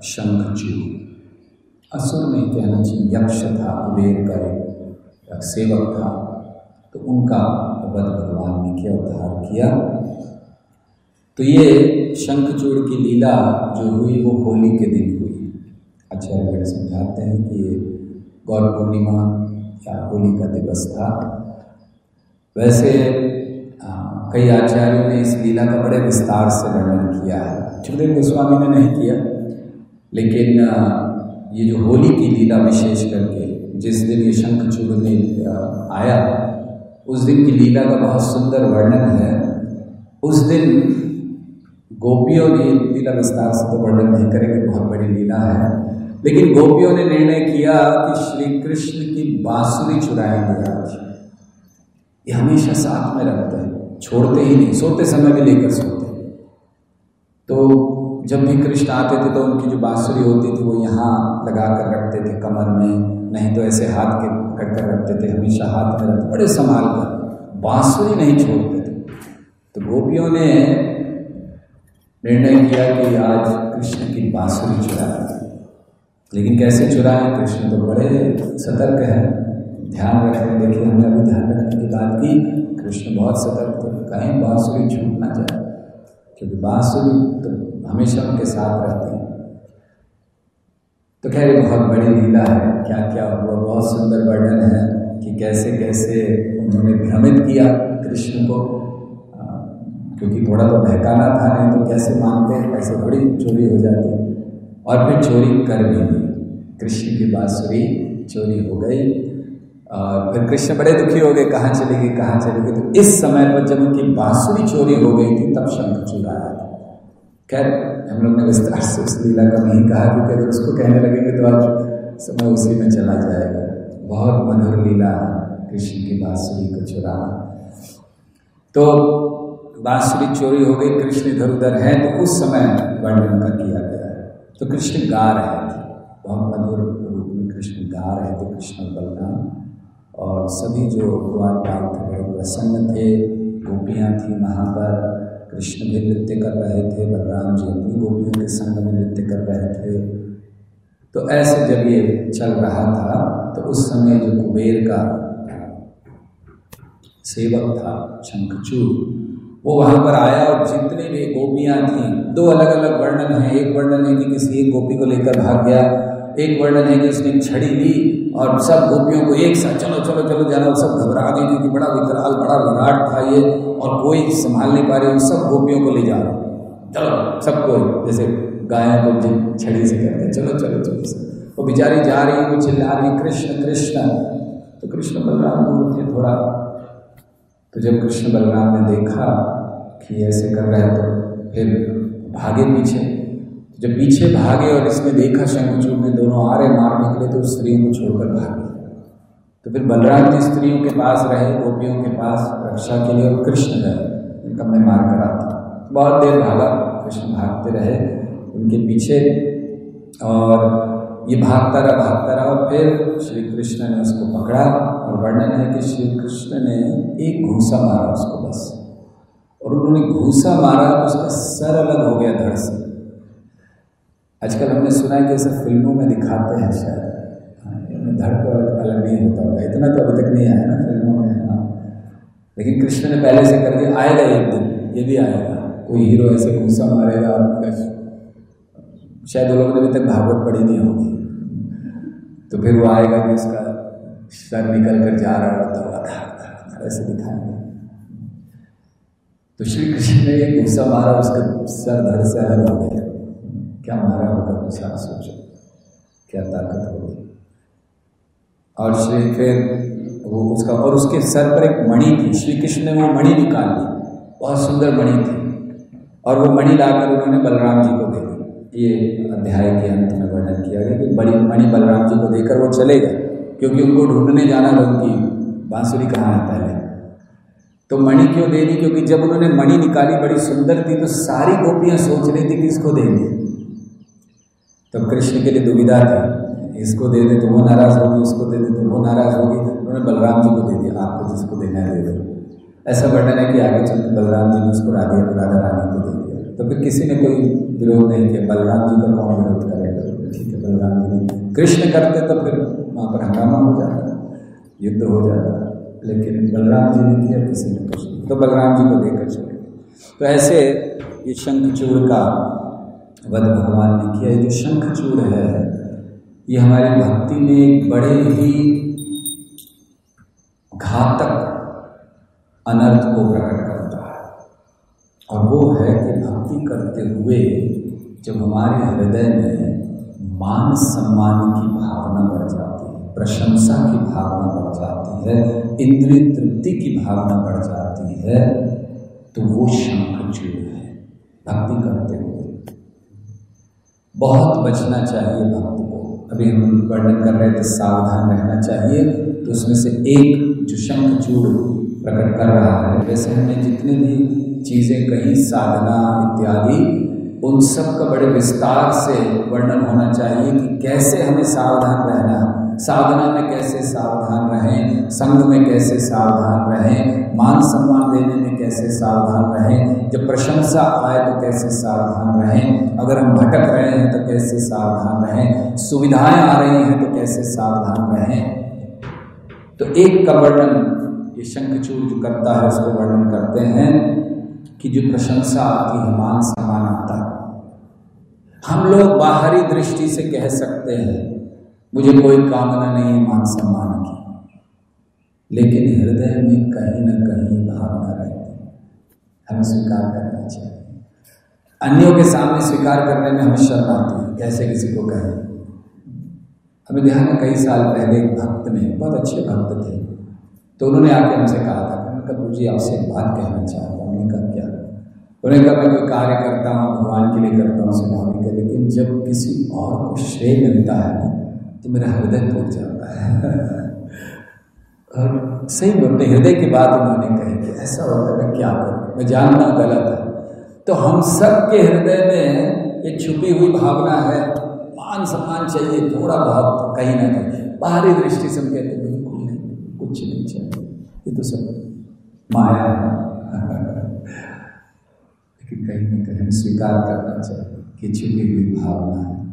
शंखचूड़। असुर नहीं कहना चाहिए, यक्ष था, कुबेर का एक सेवक था, तो उनका वध भगवान ने किया, उद्धार किया। तो ये शंखचूड़ की लीला जो हुई वो होली के दिन हुई। आचार्य बड़े समझाते हैं कि ये गौर पूर्णिमा या होली का दिवस था। वैसे कई आचार्यों ने इस लीला का बड़े विस्तार से वर्णन किया है, सुखदेव गोस्वामी ने नहीं किया, लेकिन ये जो होली की लीला विशेष करके जिस दिन ये शंखचूड़ में आया उस दिन की लीला का बहुत सुंदर वर्णन है। उस दिन गोपियों ने, लीला विस्तार से तो वर्णन नहीं करेंगे, बहुत बड़ी लीला है, लेकिन गोपियों ने निर्णय किया कि श्री कृष्ण की बांसुरी चुराएंगे आज। ये हमेशा साथ में रखते हैं, छोड़ते ही नहीं, सोते समय भी लेकर सोते। तो जब भी कृष्ण आते थे तो उनकी जो बांसुरी होती थी वो यहाँ लगा कर रखते थे कमर में, नहीं तो ऐसे हाथ के पकड़ कर रखते थे, हमेशा हाथ में रखते, बड़े संभाल कर, बांसुरी नहीं छोड़ते थे। तो गोपियों ने निर्णय किया कि आज कृष्ण की बांसुरी चुराएं। लेकिन कैसे चुराएं? कृष्ण तो बड़े सतर्क हैं, ध्यान रखें। देखिए, हमने अभी ध्यान रखने की बात की, कृष्ण बहुत सतर्क थे, कहीं बांसुरी छूट ना जाए, क्योंकि बांसुरी तो हमेशा उनके साथ रहती है। तो खैर ये बहुत बड़ी लीला है, क्या क्या हुआ, बहुत सुंदर वर्णन है कि कैसे कैसे उन्होंने भ्रमित किया कृष्ण को, क्योंकि थोड़ा तो बहकाना था, नहीं तो कैसे मानते, ऐसे थोड़ी चोरी हो जाती। और फिर चोरी कर भी दी, कृष्ण की बांसुरी चोरी हो गई। और फिर कृष्ण बड़े दुखी हो गए, कहाँ चली गई, कहाँ चली गई। तो इस समय पर जब उनकी बांसुरी चोरी हो गई थी तब शंखचूड़ आया था। खैर हम लोग ने विस्तार से उस लीला का नहीं कहा, क्योंकि अगर उसको कहने लगेंगे तो आज समय उसी में चला जाएगा। बहुत मधुर लीला है कृष्ण की बांसुरी को चुराना। तो बांसुरी चोरी हो गई, कृष्ण इधर उधर है, तो उस समय वर्णन का किया गया है। तो कृष्ण गा रहे थे, बहुत मधुर रूप में कृष्ण गा रहे थे, कृष्ण और बलराम, और सभी जो कुआर बाल थे बड़े प्रसन्न थे। गोपियाँ थी वहाँ पर, कृष्ण भी नृत्य कर रहे थे, बलराम जी अपनी गोपियों के संग में नृत्य कर रहे थे। तो ऐसे जब ये चल रहा था तो उस समय जो कुबेर का सेवक था शंखचूड़, वो वहाँ पर आया और जितने भी गोपियाँ थीं, दो अलग अलग वर्णन है। एक वर्णन है कि किसी एक गोपी को लेकर भाग गया, एक वर्णन है कि उसने छड़ी ली और सब गोपियों को एक साथ चलो चलो चलो जाना, सब घबरा गई क्योंकि बड़ा विकराल, बड़ा विराट था ये, और कोई संभाल नहीं पा रहे, उन सब गोपियों को ले जा रहे, चलो सबको, जैसे गायों को छड़ी से कहते चलो चलो चलो। वो बेचारी जा रही, वो चिल्ला रही कृष्ण कृष्ण। तो कृष्ण बलराम दूर थे थोड़ा, तो जब कृष्ण बलराम ने देखा कि ऐसे कर रहे हैं तो फिर भागे पीछे। जब पीछे भागे और इसमें देखा शंखचूड़ में दोनों आ रहे मारने के लिए, तो उस स्त्रियों को छोड़कर भागे। तो फिर बलराम जी स्त्रियों के पास रहे, गोपियों के पास रक्षा के लिए, और कृष्ण गए इनका मैं मार कर आता। बहुत देर भागा, कृष्ण भागते रहे उनके पीछे, और ये भागता रहा, और फिर श्री कृष्ण ने उसको पकड़ा। और वर्णन है कि श्री कृष्ण ने एक घूंसा मारा उसको बस, और उन्होंने घूंसा मारा तो उसका सर अलग हो गया धड़ से। आजकल हमने सुना है कि ऐसे फिल्मों में दिखाते हैं, शायद धड़ पर अलग नहीं होता होगा, इतना तो अभी तक नहीं आया ना फिल्मों में। हाँ, लेकिन कृष्ण ने पहले से कर दिया, आएगा एक दिन, ये भी आएगा, कोई हीरो ऐसे घूंसा मारेगा और शायद वो लोगों ने अभी तक भागवत पढ़ी नहीं होगी, तो फिर वो आएगा कि उसका सर निकल कर जा रहा होता है, ऐसे दिखाएंगे। तो श्री कृष्ण ने एक घूंसा मारा, उसका सर धड़ से अलग हो गया। क्या मारा होगा, कुछ आप सोचो, क्या ताकत होगी। और श्री फिर वो उसका, और उसके सर पर एक मणि थी, श्री कृष्ण ने वो मणि निकाल ली, बहुत सुंदर मणि थी, और वो मणि लाकर उन्होंने बलराम जी को दे दी। ये अध्याय के अंत में वर्णन किया गया कि बड़ी मणि बलराम जी को देकर वो चले गए, क्योंकि उनको ढूंढने जाना था, उनकी बांसुरी कहाँ है पहले। तो मणि क्यों दे दी? क्योंकि जब उन्होंने मणि निकाली बड़ी सुंदर थी, तो सारी गोपियाँ सोच रही थी कि इसको देंगे। तो कृष्ण के लिए दुविधा थी, इसको दे दे तो वो नाराज होगी, उसको दे दे तो वो नाराज होगी। उन्होंने बलराम जी को दे दिया, आपको जिसको देना है दे दो। ऐसा वर्णन है कि आगे चलकर बलराम जी ने उसको राधा रानी को दे दिया। तो फिर किसी ने कोई विरोध नहीं किया, बलराम जी का कौन विरोध करेगा, ठीक है बलराम जी ने, कृष्ण करते तो फिर वहाँ पर हंगामा हो जाता, युद्ध हो जाता, लेकिन बलराम जी ने किया, किसी ने कुछ नहीं, तो बलराम जी को देकर चले। तो ऐसे ये शंखचूड़ का वध भगवान ने किया। ये जो शंखचूड़ है ये हमारी भक्ति में एक बड़े ही घातक अनर्थ को प्रकट करता है, और वो है कि भक्ति करते हुए जब हमारे हृदय में मान सम्मान की भावना बढ़ जाती है, प्रशंसा की भावना बढ़ जाती है, इंद्रिय तृप्ति की भावना बढ़ जाती है, तो वो शंखचूड़ है। भक्ति करते हुए बहुत बचना चाहिए भक्ति को। अभी हम वर्णन कर रहे थे सावधान रहना चाहिए, तो उसमें से एक जो शंखचूड़ प्रकट कर रहा है, वैसे हमने जितने भी चीज़ें कहीं साधना इत्यादि, उन सब का बड़े विस्तार से वर्णन होना चाहिए कि कैसे हमें सावधान रहना, साधना में कैसे सावधान रहें, संग में कैसे सावधान रहें, मान सम्मान देने में कैसे सावधान रहें, जब प्रशंसा आए तो कैसे सावधान रहें, अगर हम भटक रहे हैं तो कैसे सावधान रहें, सुविधाएं आ रही हैं तो कैसे सावधान रहें। तो एक का वर्णन ये शंखचूड़ जो करता है उसको वर्णन करते हैं कि जो प्रशंसा आती है, मान सम्मान आता है, हम लोग बाहरी दृष्टि से कह सकते हैं मुझे कोई कामना नहीं मान सम्मान की, लेकिन हृदय में कहीं न कहीं भावना रहती है, हमें स्वीकार करना चाहिए। अन्यों के सामने स्वीकार करने में हमें शर्म आती है, कैसे किसी को कहें। हमें ध्यान है कई साल पहले एक भक्त ने, बहुत अच्छे भक्त थे, तो उन्होंने आके हमसे कहा था, मैंने कहा गुरु जी आपसे एक बात कहना चाहता हूँ। उन्होंने कहा क्या? उन्होंने कहा मैं कोई कार्य करता हूँ भगवान के लिए करता हूँ स्वाभाविक है, लेकिन जब किसी और को श्रेय मिलता है ना तो मेरा हृदय टूट जाता है। और सही में अपने हृदय की बात उन्होंने कही कि ऐसा होता है, मैं क्या करूँ, मैं जानना गलत है। तो हम सब के हृदय में एक छुपी हुई भावना है, मान सम्मान चाहिए थोड़ा बहुत, कहीं ना कहीं बाहरी दृष्टि से हम कहते हैं बिल्कुल नहीं, कुछ नहीं चाहिए, ये तो सब माया है। लेकिन कहीं ना कहीं हमें स्वीकार करना चाहिए कि छुपी हुई भावना है।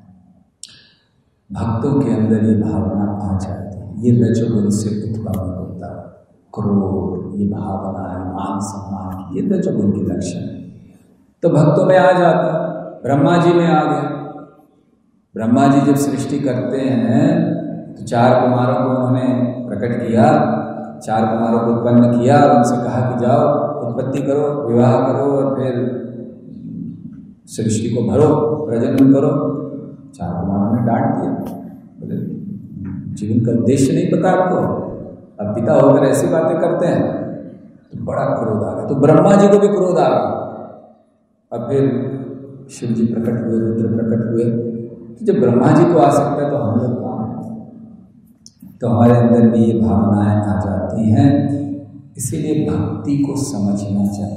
भक्तों के अंदर ये भावना आ जाती है, ये रजोगुण से उत्पन्न होता है, क्रोध, ये भावना है मान सम्मान की, ये रजोगुण की लक्षण है। तो भक्तों में आ जाता, ब्रह्मा जी में आ गया। ब्रह्मा जी जब सृष्टि करते हैं तो 4 कुमारों को उन्होंने प्रकट किया, 4 कुमारों को उत्पन्न किया और उनसे कहा कि जाओ उत्पत्ति करो, विवाह करो और फिर सृष्टि को भरो, प्रजनन करो। 4 कुमारों ने डांट दिया, बोले जीवन का उद्देश्य नहीं पता आपको, अब पिता होकर ऐसी बातें करते हैं। तो बड़ा क्रोध आ गया, तो ब्रह्मा जी को भी क्रोध आ गया। अब फिर शिव जी प्रकट हुए, रुद्र प्रकट हुए। तो जब ब्रह्मा जी को आ सकता है तो हम लोग कौन हैं? तो हमारे अंदर भी ये भावनाएं आ जाती हैं। इसीलिए भक्ति को समझना चाहिए।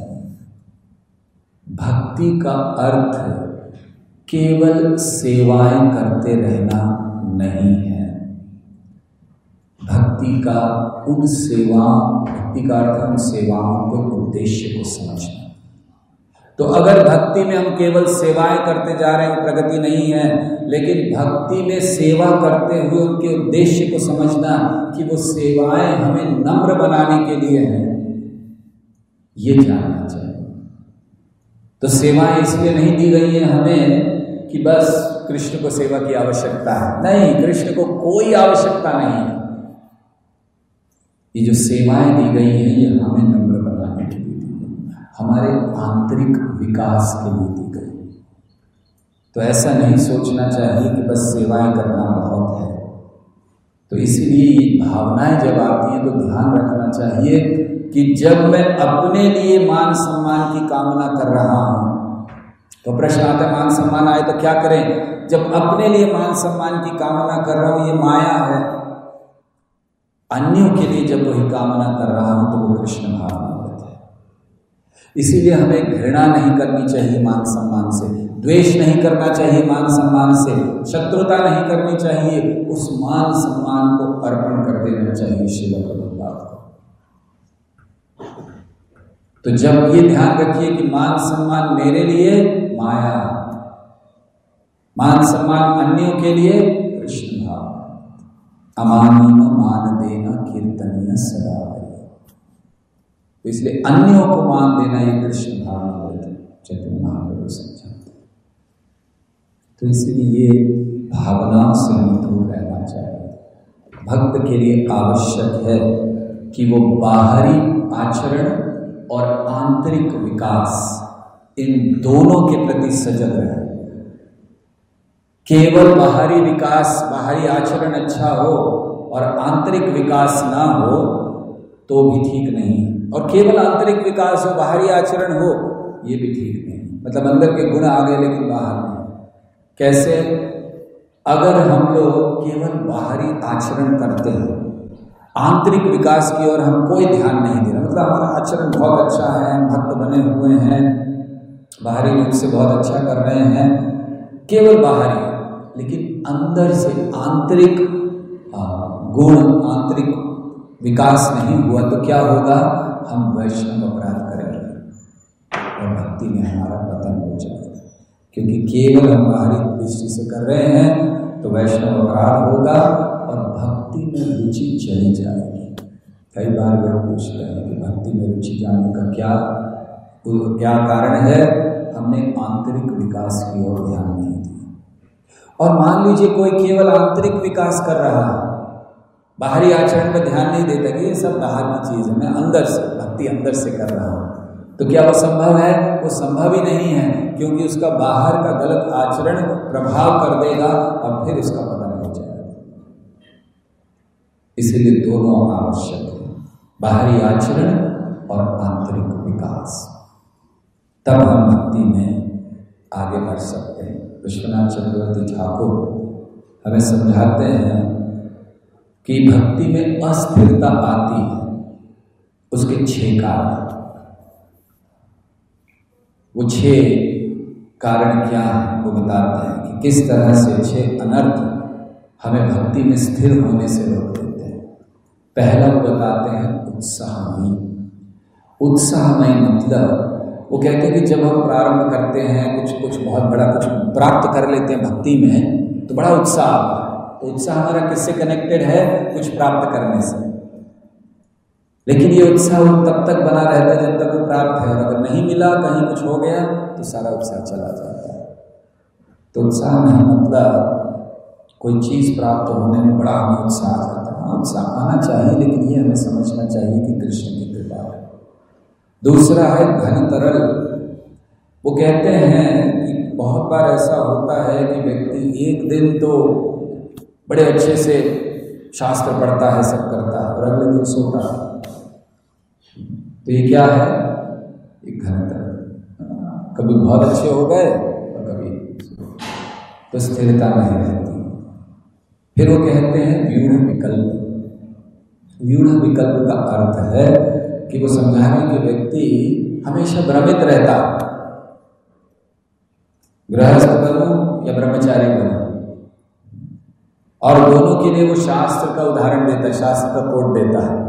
भक्ति का अर्थ केवल सेवाएं करते रहना नहीं है। भक्ति का उन सेवाओं, भक्ति का अर्थ उन सेवाओं को, उद्देश्य को समझना। तो अगर भक्ति में हम केवल सेवाएं करते जा रहे हैं, प्रगति नहीं है, लेकिन भक्ति में सेवा करते हुए उनके उद्देश्य को समझना कि वो सेवाएं हमें नम्र बनाने के लिए हैं, ये जानना चाहिए। तो सेवाएं इसलिए नहीं दी गई हैं हमें कि बस कृष्ण को सेवा की आवश्यकता है, नहीं, कृष्ण को कोई आवश्यकता नहीं है। ये जो सेवाएं दी गई हैं ये हमें नम्र बनाने के लिए दी गई, हमारे आंतरिक विकास के लिए दी गई। तो ऐसा नहीं सोचना चाहिए कि बस सेवाएं करना बहुत है। तो इसीलिए ये भावनाएं जब आती हैं तो ध्यान रखना चाहिए कि जब मैं अपने लिए मान सम्मान की कामना कर रहा हूं, तो प्रश्न आता है मान सम्मान आए तो क्या करें? जब अपने लिए मान सम्मान की कामना कर रहा हूं, ये माया है। अन्यों के लिए जब वही कामना कर रहा हूं तो वो कृष्ण भावना होता है। इसीलिए हमें घृणा नहीं करनी चाहिए मान सम्मान से, द्वेष नहीं करना चाहिए मान सम्मान से, शत्रुता नहीं करनी चाहिए, उस मान सम्मान को अर्पण कर देना चाहिए श्रील प्रभुपाद को। तो जब ये ध्यान रखिए कि मान सम्मान मेरे लिए माया, मान सम्मान अन्यों के लिए कृष्ण भाव, अमानी न मान देना कीर्तनीय सदा है। तो इसलिए अन्यों को मान देना ये कृष्ण भाव में चैतन्य महाप्रभु समझाते। तो इसलिए ये भावनाओं से हमें दूर रहना चाहिए। भक्त के लिए आवश्यक है कि वो बाहरी आचरण और आंतरिक विकास इन दोनों के प्रति सजग रहे। केवल बाहरी विकास, बाहरी आचरण अच्छा हो और आंतरिक विकास ना हो तो भी ठीक नहीं, और केवल आंतरिक विकास हो बाहरी आचरण हो ये भी ठीक नहीं। मतलब अंदर के गुण आ गए लेकिन बाहर नहीं। कैसे? अगर हम लोग केवल बाहरी आचरण करते हैं, आंतरिक विकास की ओर हम कोई ध्यान नहीं दे रहे, मतलब हमारा आचरण बहुत अच्छा है, भक्त बने हुए हैं, बाहरी रूप से बहुत अच्छा कर रहे हैं, केवल बाहरी, लेकिन अंदर से आंतरिक गुण, आंतरिक विकास नहीं हुआ तो क्या होगा? हम वैष्णव अपराध करेंगे और भक्ति में हमारा पतन हो जाएगा। क्योंकि केवल हम बाहरी दृष्टि से कर रहे हैं तो वैष्णव अपराध होगा और भक्ति में रुचि चली जाएगी। कई बार लोग पूछ रहे हैं कि भक्ति में रुचि जाने का क्या कारण है? हमने आंतरिक विकास की ओर ध्यान नहीं दिया। और मान लीजिए कोई केवल आंतरिक विकास कर रहा है, बाहरी आचरण पर ध्यान नहीं देता कि ये सब बाहर की चीज है, मैं अंदर से भक्ति अंदर से कर रहा हूँ, तो क्या वो संभव है? वो संभव ही नहीं है, क्योंकि उसका बाहर का गलत आचरण प्रभाव कर देगा और फिर उसका पतन हो जाएगा। इसीलिए दोनों आवश्यक है, बाहरी आचरण और आंतरिक विकास, तब हम भक्ति में आगे बढ़ सकते हैं। विश्वनाथ चक्रवर्ती ठाकुर हमें समझाते हैं कि भक्ति में अस्थिरता आती है, उसके 6 कारण। वो 6 कारण क्या है वो बताते हैं कि किस तरह से 6 अनर्थ हमें भक्ति में स्थिर होने से रोक देते हैं। पहला वो बताते हैं उत्साहमयी। उत्साहमयी मतलब वो कहते हैं कि जब हम प्रारंभ करते हैं कुछ बहुत बड़ा कुछ प्राप्त कर लेते हैं भक्ति में तो बड़ा उत्साह आता है। तो उत्साह हमारा किससे कनेक्टेड है? कुछ प्राप्त करने से। लेकिन ये उत्साह तब तक बना रहता है जब तक वो प्राप्त है, और अगर नहीं मिला, कहीं कुछ हो गया तो सारा उत्साह चला जाता है। तो उत्साह नहीं मतलब कोई चीज़ प्राप्त होने में बड़ा हमें उत्साह आ जाता है। हाँ, उत्साह आना चाहिए, लेकिन ये हमें समझना चाहिए कि कृष्ण की कृपा है। दूसरा है घन तरल। वो कहते हैं कि बहुत बार ऐसा होता है कि व्यक्ति एक दिन तो बड़े अच्छे से शास्त्र पढ़ता है, सब करता है, और अगले दिन सोता है। तो ये क्या है? एक घन तरल। कभी बहुत अच्छे हो गए और कभी तो स्थिरता नहीं रहती। फिर वो कहते हैं व्यूढ़ विकल्प। व्यूढ़ विकल्प का अर्थ है कि वो समझाने के व्यक्ति हमेशा भ्रमित रहता, गृहस्थ बनूं या ब्रह्मचारी बनूं, और दोनों के लिए वो शास्त्र का उदाहरण देता है, शास्त्र का कोट देता है।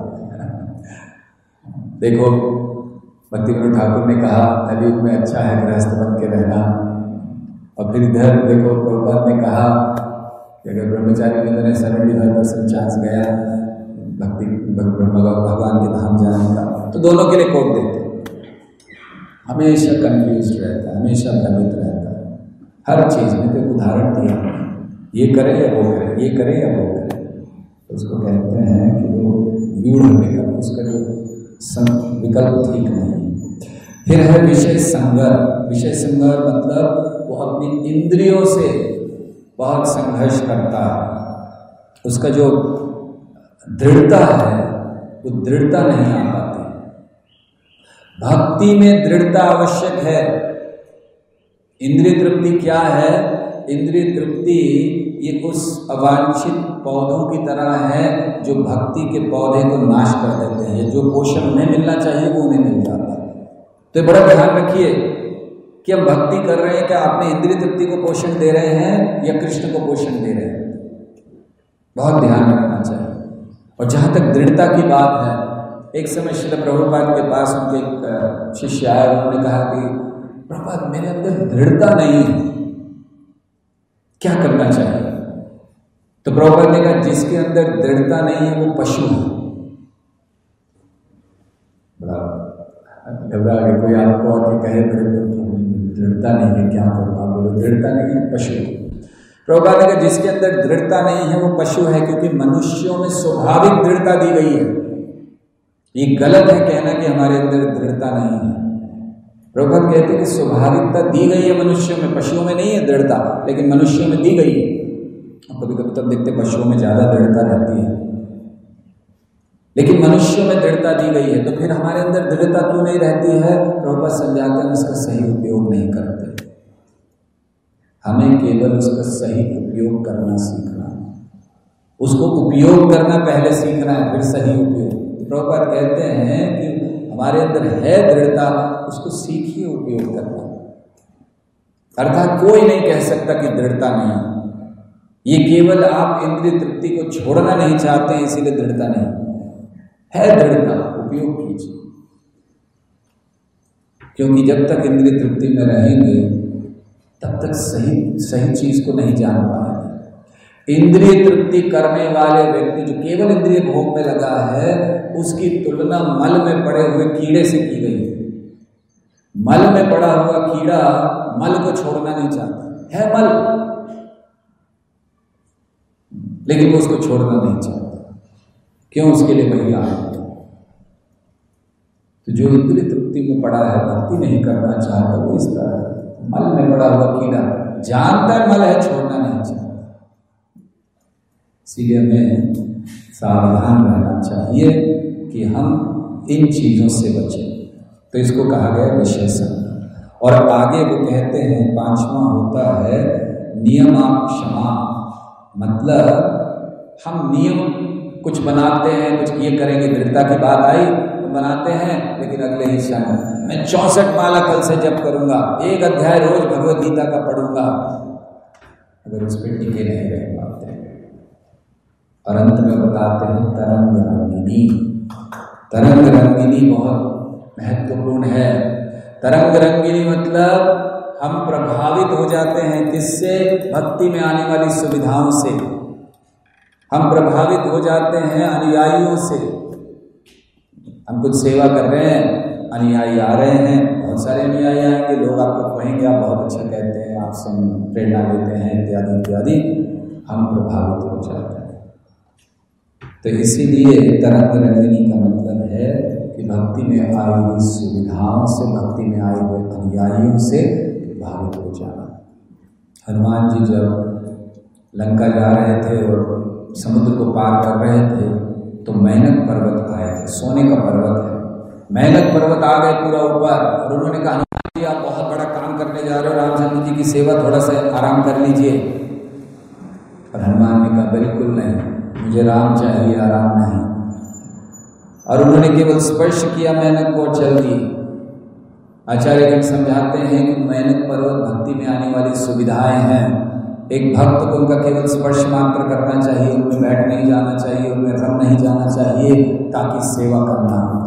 देखो, भक्ति विनोद ठाकुर ने कहा कलयुग में अच्छा है गृहस्थ बन के रहना, और फिर इधर देखो प्रभुपाद ने कहा कि अगर ब्रह्मचारी के अंदर 75% चांस गया भक्ति भगवान के धाम जाने का, तो दोनों के लिए कोट देते हैं। हमेशा कंफ्यूज रहता है, हमेशा भ्रमित रहता है, हर चीज में तो उदाहरण दिया, ये करे या वो करे, ये करे या वो करे। तो उसको कहते हैं कि वो व्यूढ़ विकल्प, उसका जो विकल्प ठीक नहीं। फिर है विषय संगर। विषय संगर मतलब वो अपनी इंद्रियों से बहुत संघर्ष करता है, उसका जो दृढ़ता है वो दृढ़ता नहीं आ पाती। भक्ति में दृढ़ता आवश्यक है। इंद्रिय तृप्ति क्या है? इंद्रिय तृप्ति ये उस अवांछित पौधों की तरह है जो भक्ति के पौधे को नाश कर देते हैं। जो पोषण उन्हें मिलना चाहिए वो उन्हें मिल जाता है। तो बड़ा ध्यान रखिए कि हम भक्ति कर रहे हैं, क्या अपने इंद्रिय तृप्ति को पोषण दे रहे हैं या कृष्ण को पोषण दे रहे हैं? बहुत ध्यान रखना चाहिए। और जहाँ तक दृढ़ता की बात है, एक समय श्रील प्रभुपाद के पास उनके शिष्य आए, उन्होंने कहा कि प्रभुपाद मेरे अंदर दृढ़ता नहीं है। क्या करना चाहिए? तो प्रभुपाद ने कहा जिसके अंदर दृढ़ता नहीं है वो पशु है। बड़ा घबरा गए, कोई आपको आके कहे मेरे दृढ़ता नहीं है क्या करूँ? आप बोलो दृढ़ता नहीं है, पशु। प्रभुपाद ने कहा जिसके अंदर दृढ़ता नहीं है वो पशु है, क्योंकि मनुष्यों में स्वाभाविक दृढ़ता दी गई है। ये गलत है कहना कि हमारे अंदर दृढ़ता नहीं है। प्रभुपाद कहते हैं कि स्वाभाविकता दी गई है मनुष्यों में, पशुओं में नहीं है दृढ़ता, लेकिन मनुष्यों में दी गई है। कभी कभी तब देखते पशुओं में ज्यादा दृढ़ता रहती है, लेकिन मनुष्यों में दृढ़ता दी गई है। तो फिर हमारे अंदर दृढ़ता क्यों नहीं रहती है? प्रभुपाद समझाते हैं उसका सही उपयोग नहीं करते। हमें केवल उसका सही उपयोग करना सीखना है, उसको उपयोग करना पहले सीखना है, फिर सही उपयोग। प्रभुपाद कहते हैं कि हमारे अंदर है दृढ़ता, उसको सीखिए उपयोग करना। अर्थात कोई नहीं कह सकता कि दृढ़ता नहीं, ये केवल आप इंद्रिय तृप्ति को छोड़ना नहीं चाहते हैं इसीलिए दृढ़ता नहीं है। दृढ़ता उपयोग कीजिए, क्योंकि जब तक इंद्रिय तृप्ति में रहेंगे तब तक सही चीज को नहीं जान पाएंगे। इंद्रिय तृप्ति करने वाले व्यक्ति जो केवल इंद्रिय भोग में लगा है, उसकी तुलना मल में पड़े हुए कीड़े से की गई है। मल में पड़ा हुआ कीड़ा मल को छोड़ना नहीं चाहता है, मल, लेकिन वो उसको छोड़ना नहीं चाहता। क्यों? उसके लिए वही आए। तो जो इंद्रिय तृप्ति में पड़ा है, भक्ति नहीं करना चाहता, वो इस तरह मल में पड़ा हुआ कीड़ा जानता है मल है, छोड़ना नहीं चाहता। इसीलिए हमें सावधान रहना चाहिए कि हम इन चीजों से बचें। तो इसको कहा गया विषय संग। और आगे वो कहते हैं 5वां होता है नियमाक्षमा। मतलब हम नियम कुछ बनाते हैं, कुछ ये करेंगे, दृढ़ता की बात आई तो बनाते हैं, लेकिन अगले ही क्षण मैं 64 माला कल से जप करूंगा, 1 अध्याय रोज भगवद गीता का पढ़ूंगा, अगर उस पर टिके नहीं रह पाते। और अंत में बताते हैं तरंग रंगिनी। तरंग रंगिनी बहुत महत्वपूर्ण है। तरंग रंगिनी मतलब हम प्रभावित हो जाते हैं किससे? भक्ति में आने वाली सुविधाओं से। हम प्रभावित हो जाते हैं अनुयायियों से। हम कुछ सेवा कर रहे हैं, अनुयायी आ रहे हैं, बहुत सारे अनुयायी आएंगे, लोग आपको कहेंगे आप बहुत अच्छा कहते हैं, आपसे प्रेरणा लेते हैं, इत्यादि इत्यादि, हम प्रभावित हो जाते हैं। तो इसीलिए तरंग रंगिनी का मतलब है कि भक्ति में आई हुई सुविधाओं से, भक्ति में आए हुए अनुयायियों से प्रभावित हो जाना। हनुमान जी जब लंका जा रहे थे और समुद्र को पार कर रहे थे तो मैनक पर्वत आए थे, सोने का पर्वत है। मैनक पर्वत आ गए पूरा ऊपर, और उन्होंने कहा हनुमान जी आप बहुत बड़ा काम करने जा रहे हो, रामचंद्र जी की सेवा, थोड़ा सा आराम कर लीजिए। और हनुमान ने कहा बिल्कुल नहीं, मुझे राम चाहिए, आराम नहीं। और उन्होंने केवल स्पर्श किया मैनक को और चल दिए। आचार्यगण समझाते हैं कि मैनक पर्वत भक्ति में आने वाली सुविधाएं हैं। एक भक्त को उनका केवल स्पर्श मात्र करना चाहिए, उनमें बैठ नहीं जाना चाहिए, उनमें रम नहीं जाना चाहिए, ताकि सेवा करना हो।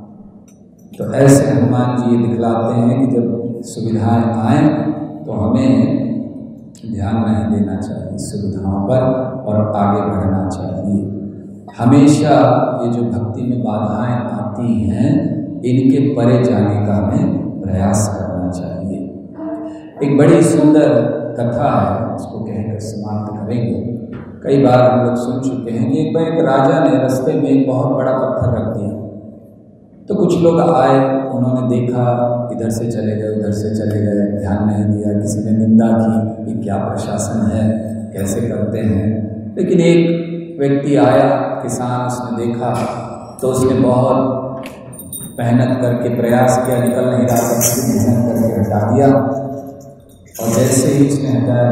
तो ऐसे हनुमान जी ये दिखलाते हैं कि जब सुविधाएं आए तो हमें ध्यान नहीं देना चाहिए सुविधाओं पर और आगे बढ़ना चाहिए। हमेशा ये जो भक्ति में बाधाएं आती हैं, इनके परे जाने का हमें प्रयास करना चाहिए। एक बड़ी सुंदर कथा है, उसको कहकर समाप्त करेंगे। कई बार हम लोग सुन चुके हैं कि एक राजा ने रास्ते में एक बहुत बड़ा पत्थर रख दिया। तो कुछ लोग आए, उन्होंने देखा, इधर से चले गए, उधर से चले गए, ध्यान नहीं दिया, किसी ने निंदा की कि क्या प्रशासन है, कैसे करते हैं। लेकिन एक व्यक्ति आया, किसान, उसने देखा तो उसने बहुत मेहनत करके प्रयास किया, निकल नहीं रहा था, मेहनत करके हटा दिया। और जैसे ही उसने हटाया,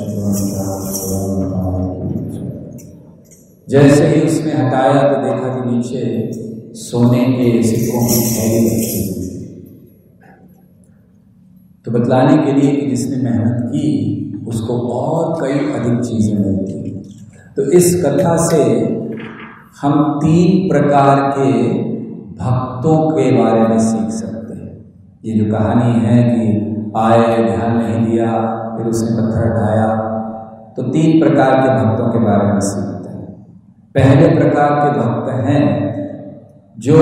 जैसे ही उसने हटाया तो देखा कि नीचे सोने के सिक्कों की थैली रखी हुई। तो बतलाने के लिए कि जिसने मेहनत की उसको और कई अधिक चीजें मिलती। तो इस कथा से हम 3 प्रकार के भक्तों के बारे में सीख सकते हैं। ये जो कहानी है कि आए, ध्यान नहीं दिया, फिर उसने पत्थर हटाया, तो 3 प्रकार के भक्तों के बारे में सीखते हैं। पहले प्रकार के भक्त हैं जो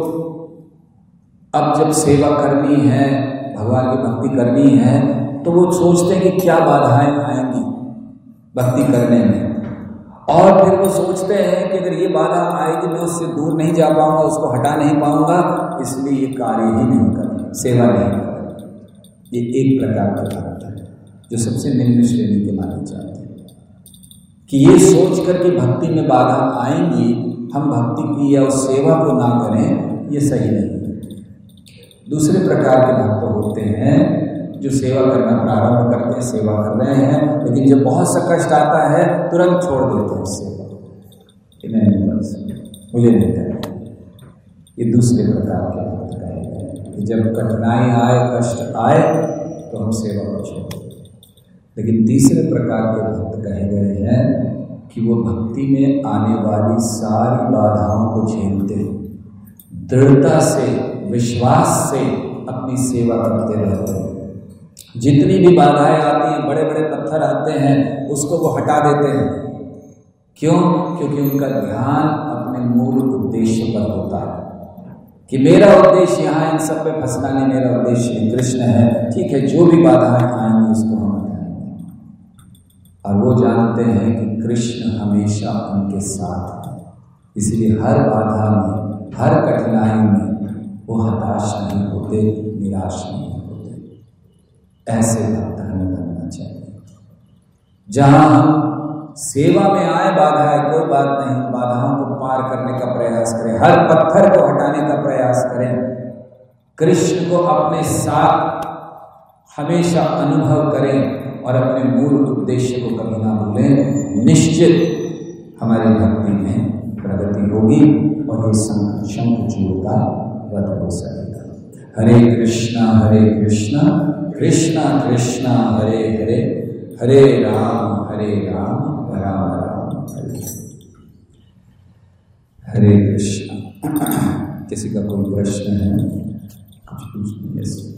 अब जब सेवा करनी है, भगवान की भक्ति करनी है, तो वो सोचते हैं कि क्या बाधाएं आएंगी भक्ति करने में, और फिर वो सोचते हैं कि अगर ये बाधा आएगी मैं उससे दूर नहीं जा पाऊंगा, उसको हटा नहीं पाऊंगा, इसलिए ये कार्य ही नहीं करें, सेवा नहीं करें। ये एक प्रकार के भक्त है जो सबसे निम्न श्रेणी के माने जाते हैं कि ये सोच कर कि भक्ति में बाधा आएंगी, हम भक्ति की या उस सेवा को ना करें, ये सही नहीं है। दूसरे प्रकार के भक्त होते हैं जो सेवा करना प्रारंभ करते हैं, सेवा कर रहे हैं, लेकिन जब बहुत सा कष्ट आता है तुरंत छोड़ देते हैं सेवा कि नहीं, बस मुझे नहीं करना। ये दूसरे प्रकार के भक्त कहे गए कि जब कठिनाई आए, कष्ट आए तो हम सेवा को छोड़ दें। लेकिन तीसरे प्रकार के भक्त कहे गए हैं कि वो भक्ति में आने वाली सारी बाधाओं को झेलते हैं, दृढ़ता से, विश्वास से अपनी सेवा करते रहते हैं। जितनी भी बाधाएं आती हैं, बड़े बड़े पत्थर आते हैं, उसको वो हटा देते हैं। क्यों? क्योंकि उनका ध्यान अपने मूल उद्देश्य पर होता है कि मेरा उद्देश्य यहाँ इन सब पे फंसना नहीं, मेरा उद्देश्य कृष्ण है। ठीक है, जो भी बाधाएं आएंगी उसको हम हटाएंगे। और वो जानते हैं कि कृष्ण हमेशा उनके साथ है, इसलिए हर बाधा में, हर कठिनाई में वो हताश नहीं होते, निराश नहीं होते। ऐसे भक्त हमें बनना चाहिए। जहाँ हम सेवा में आए बाधाएं, कोई बात नहीं, बाधाओं को पार करने का प्रयास करें, हर पत्थर को हटाने का प्रयास करें, कृष्ण को अपने साथ हमेशा अनुभव करें और अपने मूल उद्देश्य को कभी ना भूलें। निश्चित हमारी भक्ति में प्रगति होगी और ये शंखचूड़ का वध हो सकेगा। हरे कृष्णा कृष्णा कृष्णा हरे हरे, हरे राम राम राम हरे हरे कृष्णा। किसी का कोई प्रश्न है? कुछ पूछना?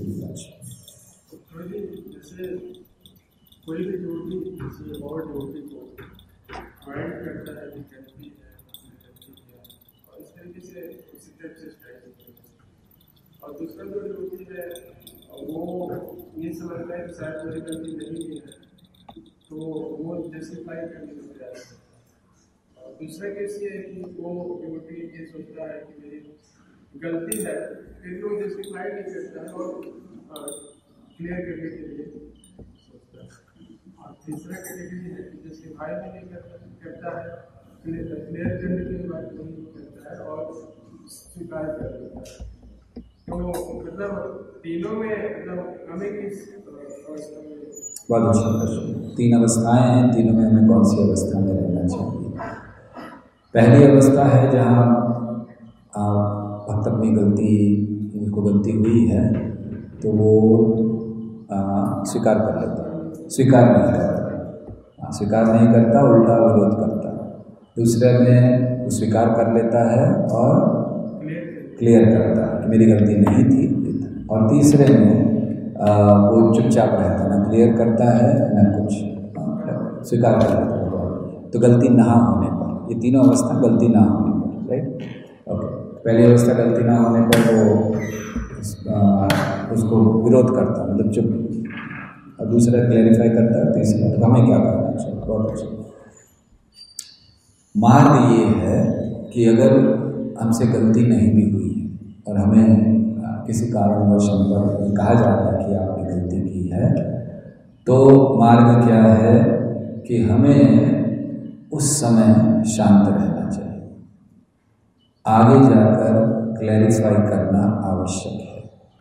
जैसे कोई भी ज्योति किसी और ज्योति को ज्वाइन करता है, करती है और इस तरीके से उसी टाइप से और दूसरा जो ज्योति है वो ये समझता है कि शायद मेरी गलती नहीं है, तो वो जस्टिफाई करने लग जाता है। और दूसरा केस ये है कि वो ज्योति ये सोचता है कि मेरी गलती है, फिर वो जस्टिफाई नहीं करता है और क्लियर करने के लिए सोचता है। और तीसरा कैटेगरी है कि जस्टिफाई भी नहीं करता है, क्लियर करने के बाद नहीं करता है और स्वीकार कर लेता है। तो मतलब तीनों में मतलब हमें किस अवस्था में? बहुत अच्छा प्रश्न। 3 अवस्थाएं हैं, तीनों में हमें कौन सी अवस्था में रहना चाहिए? पहली अवस्था है जहाँ भक्त अपनी गलती, को गलती हुई है तो वो स्वीकार कर लेता है, स्वीकार नहीं करता, उल्टा विरोध करता है। दूसरे में वो स्वीकार कर लेता है और क्लियर करता है कि मेरी गलती नहीं थी। और तीसरे में वो चुपचाप रहता है, ना क्लियर करता है ना कुछ, स्वीकार कर लेता है। तो गलती ना होने पर, ये तीनों अवस्था गलती ना होने पर, राइट? ओके। पहली अवस्था गलती ना होने पर वो उसको विरोध करता है, मतलब चुप, और दूसरा क्लैरिफाई करता है, तीसरा तो हमें क्या करना चाहिए। बहुत अच्छा मार्ग ये है कि अगर हमसे गलती नहीं भी हुई और हमें किसी कारणवश हम पर कहा जा रहा है कि आपने गलती की है, तो मार्ग क्या है कि हमें उस समय शांत रहना चाहिए। आगे जाकर क्लैरिफाई करना आवश्यक है।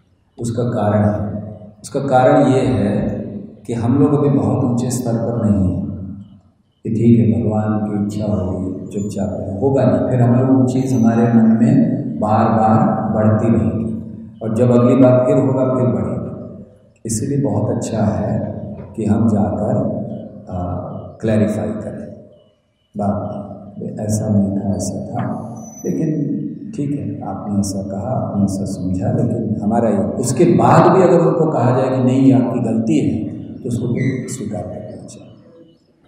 उसका कारण ये है कि हम लोग अभी बहुत ऊंचे स्तर पर नहीं हैं कि ठीक है भगवान की इच्छा होगी, चुपचाप होगा नहीं, फिर हमें वो चीज़ हमारे मन में बार बार बढ़ती रहेगी और जब अगली बार फिर होगा फिर बढ़ेगी। इसलिए बहुत अच्छा है कि हम जाकर क्लैरिफाई करें बात में, ऐसा नहीं था, ऐसा था, लेकिन ठीक है आपने ऐसा कहा, आपने ऐसा समझा, लेकिन हमारा ये, उसके बाद भी अगर उनको कहा जाए कि नहीं ये आपकी गलती है तो उसको भी स्वीकार करना चाहिए।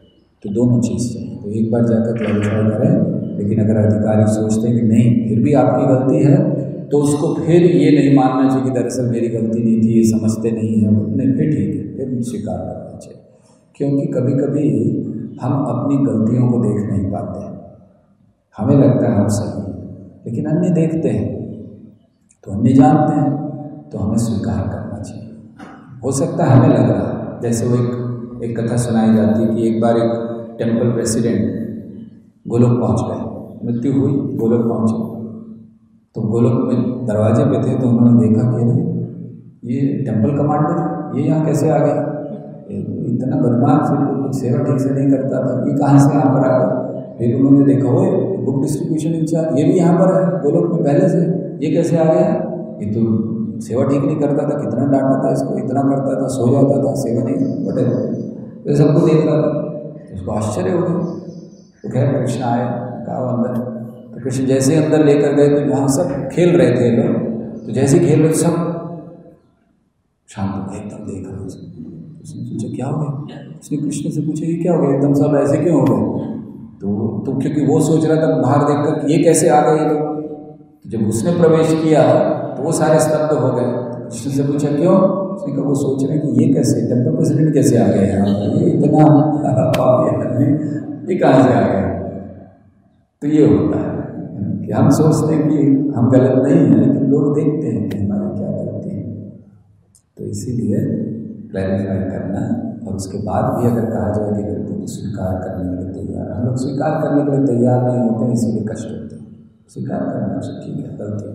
तो दोनों चीज़ चाहिए। तो एक बार जाकर क्लैरिफाई करें, लेकिन अगर अधिकारी सोचते हैं कि नहीं फिर भी आपकी गलती है, तो उसको फिर ये नहीं मानना चाहिए कि दरअसल मेरी गलती नहीं थी, ये समझते नहीं है, नहीं फिर ठीक है, फिर स्वीकार करना चाहिए। क्योंकि कभी कभी हम अपनी गलतियों को देख नहीं पाते हैं, हमें लगता है हम सही हैं, लेकिन अन्य देखते हैं तो अन्य जानते हैं, तो हमें स्वीकार करना चाहिए। हो सकता है हमें लग रहा है, जैसे वो एक कथा सुनाई जाती है कि एक बार एक टेम्पल प्रेसिडेंट गोलोक पहुंच गए, मृत्यु हुई, गोलोक पहुंचे, तो गोलोक में दरवाजे पे थे, तो उन्होंने देखा कि ये टेम्पल कमांडर ये यहाँ कैसे आ गया, इतना बदमाश है, कुछ सेवा ठीक से नहीं करता था, ये कहाँ से यहाँ पर आ गया। फिर उन्होंने देखा वो बुक डिस्ट्रीब्यूशन इंचार्ज ये भी यहाँ पर है गोलोक में पहले से, ये कैसे आ गया, ये तो सेवा ठीक नहीं करता था, कितना डांटता था इसको, इतना करता था, सो जाता था, सेवा नहीं बटे, तो सबको देख रहा था, उसको आश्चर्य हो गया। तो खैर कृष्ण आए, कहा अंदर, तो कृष्ण जैसे अंदर लेकर गए तो वहाँ सब खेल रहे थे लोग, तो जैसे खेल रहे सब शांत हो गए, एकदम देख रहे उसने। उसने पूछा क्या हो गया, उसने कृष्ण से पूछा ये क्या हो गया, एकदम सब ऐसे क्यों हो गए। तो क्योंकि वो सोच रहा था बाहर देखकर कि ये कैसे आ गए लोग, तो जब उसने प्रवेश किया तो वो सारे स्तब्ध हो गए। कृष्ण से पूछा क्यों, उसने कहा वो सोच रहे हैं कि ये कैसे टेम्पल प्रेसिडेंट कैसे आ गए यहाँ, ये इतना पापी आदमी ये कहाँ से आ गया। तो ये होता है कि हम सोचते हैं कि हम गलत नहीं हैं, लेकिन लोग देखते हैं कि हमारी क्या गलती है। तो इसीलिए क्लैरिफाई करना, और उसके बाद भी अगर कहा जाए कि गलती को स्वीकार करने के लिए तैयार, हम लोग स्वीकार करने के लिए तैयार नहीं होते हैं, इसीलिए कष्ट होते हैं। स्वीकार करना से ठीक है, गलती।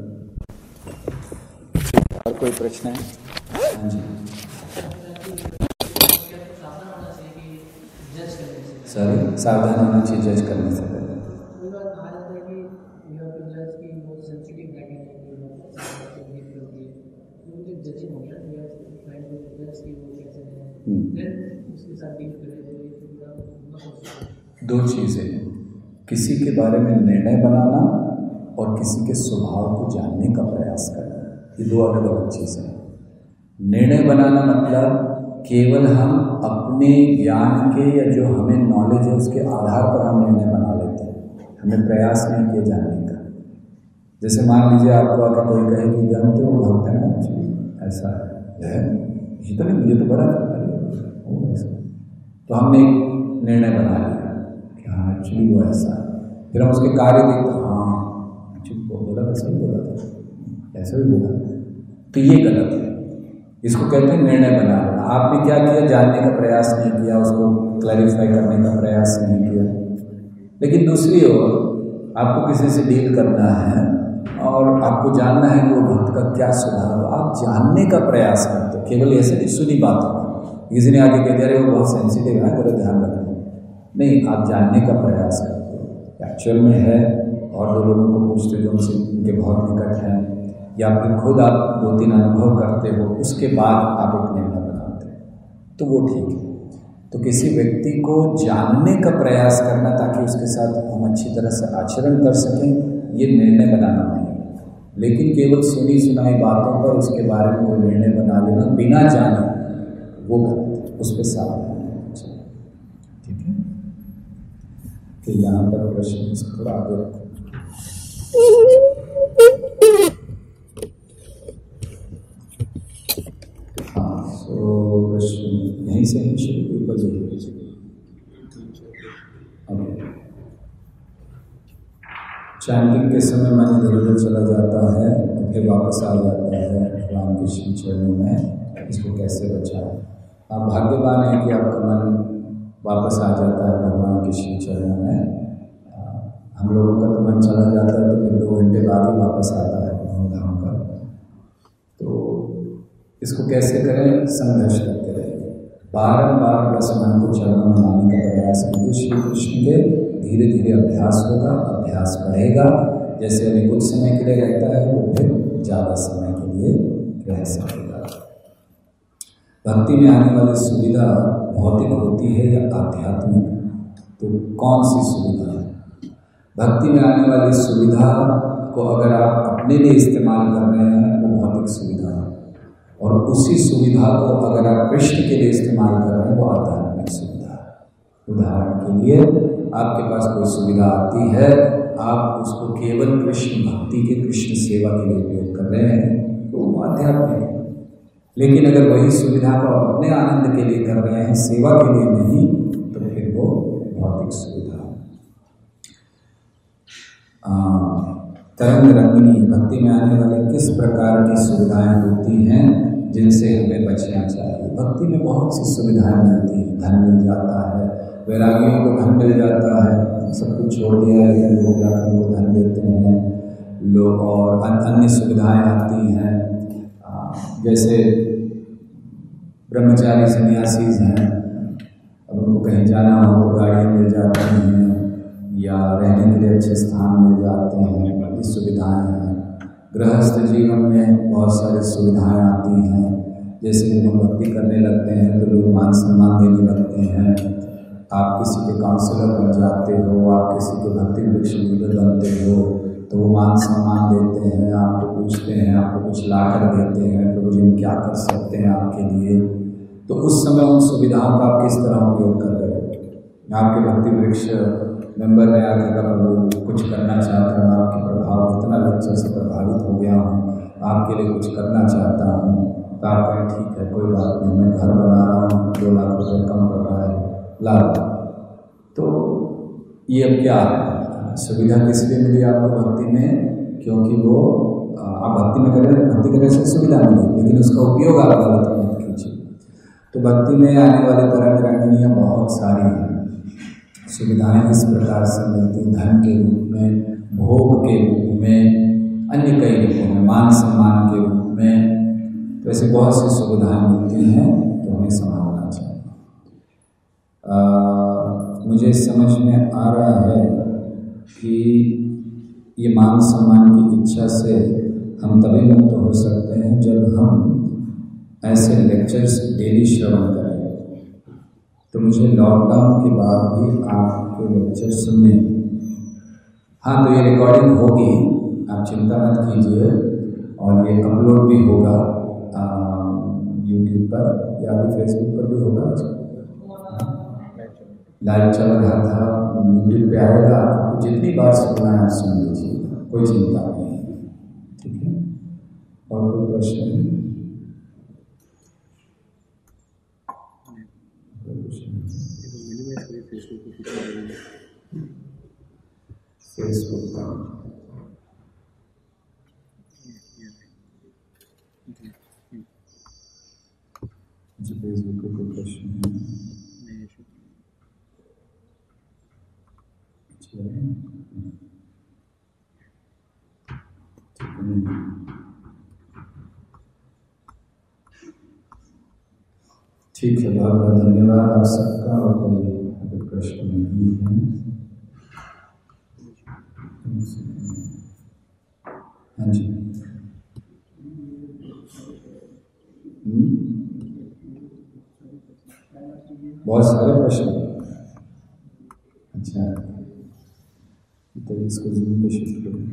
और कोई प्रश्न है? हाँ जी सर, सावधान होना चाहिए जज करने से पहले। दो चीज़ें, किसी के बारे में निर्णय बनाना और किसी के स्वभाव को जानने का प्रयास करना, ये दो अलग अलग चीज़ें हैं। निर्णय बनाना मतलब केवल हम अपने ज्ञान के या जो हमें नॉलेज है उसके आधार पर हम निर्णय बना लेते हैं, हमें प्रयास नहीं किया जानने का। जैसे मान लीजिए आपको आकर कोई कहे कि जानते हो भक्त है ना, ऐसा है, ये तो नहीं, मुझे तो बड़ा ऐसा, तो हमने एक निर्णय बना लिया कि हाँ एक्चुअली वो ऐसा है। फिर हम उसके कार्य देखते हैं, हाँ एक्चुअली वो बोला था, सही बोला था, ऐसा भी बोला, तो ये गलत है। इसको कहते हैं निर्णय बना लेना। आपने क्या किया, जानने का प्रयास नहीं किया, उसको क्लैरिफाई करने का प्रयास नहीं किया। लेकिन दूसरी ओर आपको किसी से डील करना है और आपको जानना है कि वो भक्त का क्या स्वभाव है, आप जानने का प्रयास करते हो, केवल ऐसे नहीं सुनी बात हो, किसी ने आगे कह दिया अरे वो बहुत सेंसिटिव है जरा ध्यान रखना, नहीं, आप जानने का प्रयास करते हो एक्चुअल में है, और दो लोगों को पूछते हो जो उनसे उनके बहुत निकट हैं, या फिर खुद आप 2-3 अनुभव करते हो, उसके बाद आप एक निर्णय बनाते हो, तो वो ठीक है। तो किसी व्यक्ति को जानने का प्रयास करना ताकि उसके साथ हम अच्छी तरह से आचरण कर सकें, ये निर्णय बनाना नहीं है। लेकिन केवल सुनी सुनाई बातों पर उसके बारे में कोई निर्णय बना लेना बिना जाने, वो गलत, उस पर सावधान रहना चाहिए। ठीक है, तो यहाँ पर प्रश्न थोड़ा आगे रखो। यहीं से ही शुरू ऊपर चैंटिंग के समय मन इधर उधर चला जाता है और फिर वापस आ जाता है भगवान के श्री चरणों में, इसको कैसे बचाएं? आप भाग्यवान हैं कि आपका मन वापस आ जाता है भगवान के श्री चरणों में। हम लोगों का तो मन चला जाता है तो फिर 2 घंटे बाद ही वापस आता है धाम का। तो इसको कैसे करें? संघर्ष करते रहिए, बारंबार बस मन को चरणों में लाने का प्रयास कीजिए। श्री कृष्ण के धीरे धीरे अभ्यास होगा, अभ्यास बढ़ेगा, जैसे अभी कुछ समय के लिए रहता है वो फिर ज़्यादा समय के लिए रह सकेगा। भक्ति में आने वाली सुविधा भौतिक होती है या आध्यात्मिक? तो कौन सी सुविधा है? भक्ति में आने वाली सुविधा को अगर आप अपने लिए इस्तेमाल कर रहे हैं वो भौतिक सुविधा है, और उसी सुविधा को अगर आप कृष्ण के लिए इस्तेमाल कर रहे हैं वो आध्यात्मिक सुविधा है। उदाहरण के लिए आपके पास कोई सुविधा आती है, आप उसको केवल कृष्ण भक्ति के, कृष्ण सेवा के लिए उपयोग कर रहे हैं, तो वो आध्यात्मिक है। लेकिन अगर वही सुविधा को आप अपने आनंद के लिए कर रहे हैं, सेवा के लिए नहीं, तो फिर वो भौतिक सुविधा है। तरंग रंगिनी भक्ति में आने वाले किस प्रकार की सुविधाएं होती हैं जिनसे हमें बचना चाहिए? भक्ति में बहुत सी सुविधाएं मिलती हैं। धन मिल जाता है, वैरागियों को धन मिल जाता है, सब कुछ छोड़ दिया है लेकिन लोग जाकर उनको धन देते हैं लोग, और अन्य सुविधाएं आती हैं, जैसे ब्रह्मचारी सन्यासी हैं, अब उनको कहीं जाना हो तो गाड़ियाँ मिल जाती हैं या रहने के लिए अच्छे स्थान मिल जाते हैं, बड़ी सुविधाएं हैं। गृहस्थ जीवन में बहुत सारी सुविधाएं आती हैं, जैसे जब हम भक्ति करने लगते हैं तो लोग मान सम्मान देने लगते हैं। आप किसी के काउंसलर बन जाते हो, आप किसी के भक्ति वृक्ष लीडर बनते हो, तो वो मान सम्मान देते हैं, आपको पूछते हैं, आपको कुछ ला कर देते हैं, तो मुझे क्या कर सकते हैं आपके लिए। तो उस समय उन सुविधाओं का आप किस तरह उपयोग कर रहे हो? आपके भक्ति वृक्ष मेंबर ने आकर कहा प्रभु कुछ करना चाहता हूँ, आपके प्रभाव इतना लेक्चर से प्रभावित हो गया हूँ, आपके लिए कुछ करना चाहता हूँ। तो आप कहें ठीक है, कोई बात नहीं, मैं घर बना रहा हूँ, 2 लाख रुपये कम पड़ रहा है, ला। तो ये अब क्या है? सुविधा किस लिए मिली आपको भक्ति में? क्योंकि वो आप भक्ति में करें, भक्ति करने से सुविधा मिली, लेकिन उसका उपयोग आप गलत मत कीजिए। तो भक्ति में आने वाले तरंग रंगिनियाँ बहुत सारी हैं। सुविधाएं इस प्रकार से मिलती, धन के रूप में, भोग के रूप में, अन्य कई रूपों में, मान सम्मान के रूप में, तो ऐसे बहुत सी सुविधाएं मिलती हैं, तो हमें संभालना चाहिए। मुझे समझ में आ रहा है कि ये मान सम्मान की इच्छा से हम तभी मुक्त हो सकते हैं जब हम ऐसे लेक्चर्स डेली श्रवण करें। तो मुझे लॉकडाउन के बाद भी आपके लेक्चर सुनने, हाँ तो ये रिकॉर्डिंग होगी, आप चिंता मत कीजिए, और ये अपलोड भी होगा यूट्यूब पर या फिर फेसबुक पर भी होगा। लाइव चल रहा था, यूट्यूब पे आएगा, आपको जितनी बार सुनना है आप सुन लीजिए, कोई चिंता नहीं है, ठीक है। और कोई प्रश्न? फेसबुक का जी, फेसबुक का कोई प्रश्न है? ठीक है, बहुत बहुत धन्यवाद आप सबका। और कोई प्रश्न नहीं है? हाँ जी, बहुत सारे प्रश्न। अच्छा, तो इसको जूम पे शिफ्ट करो।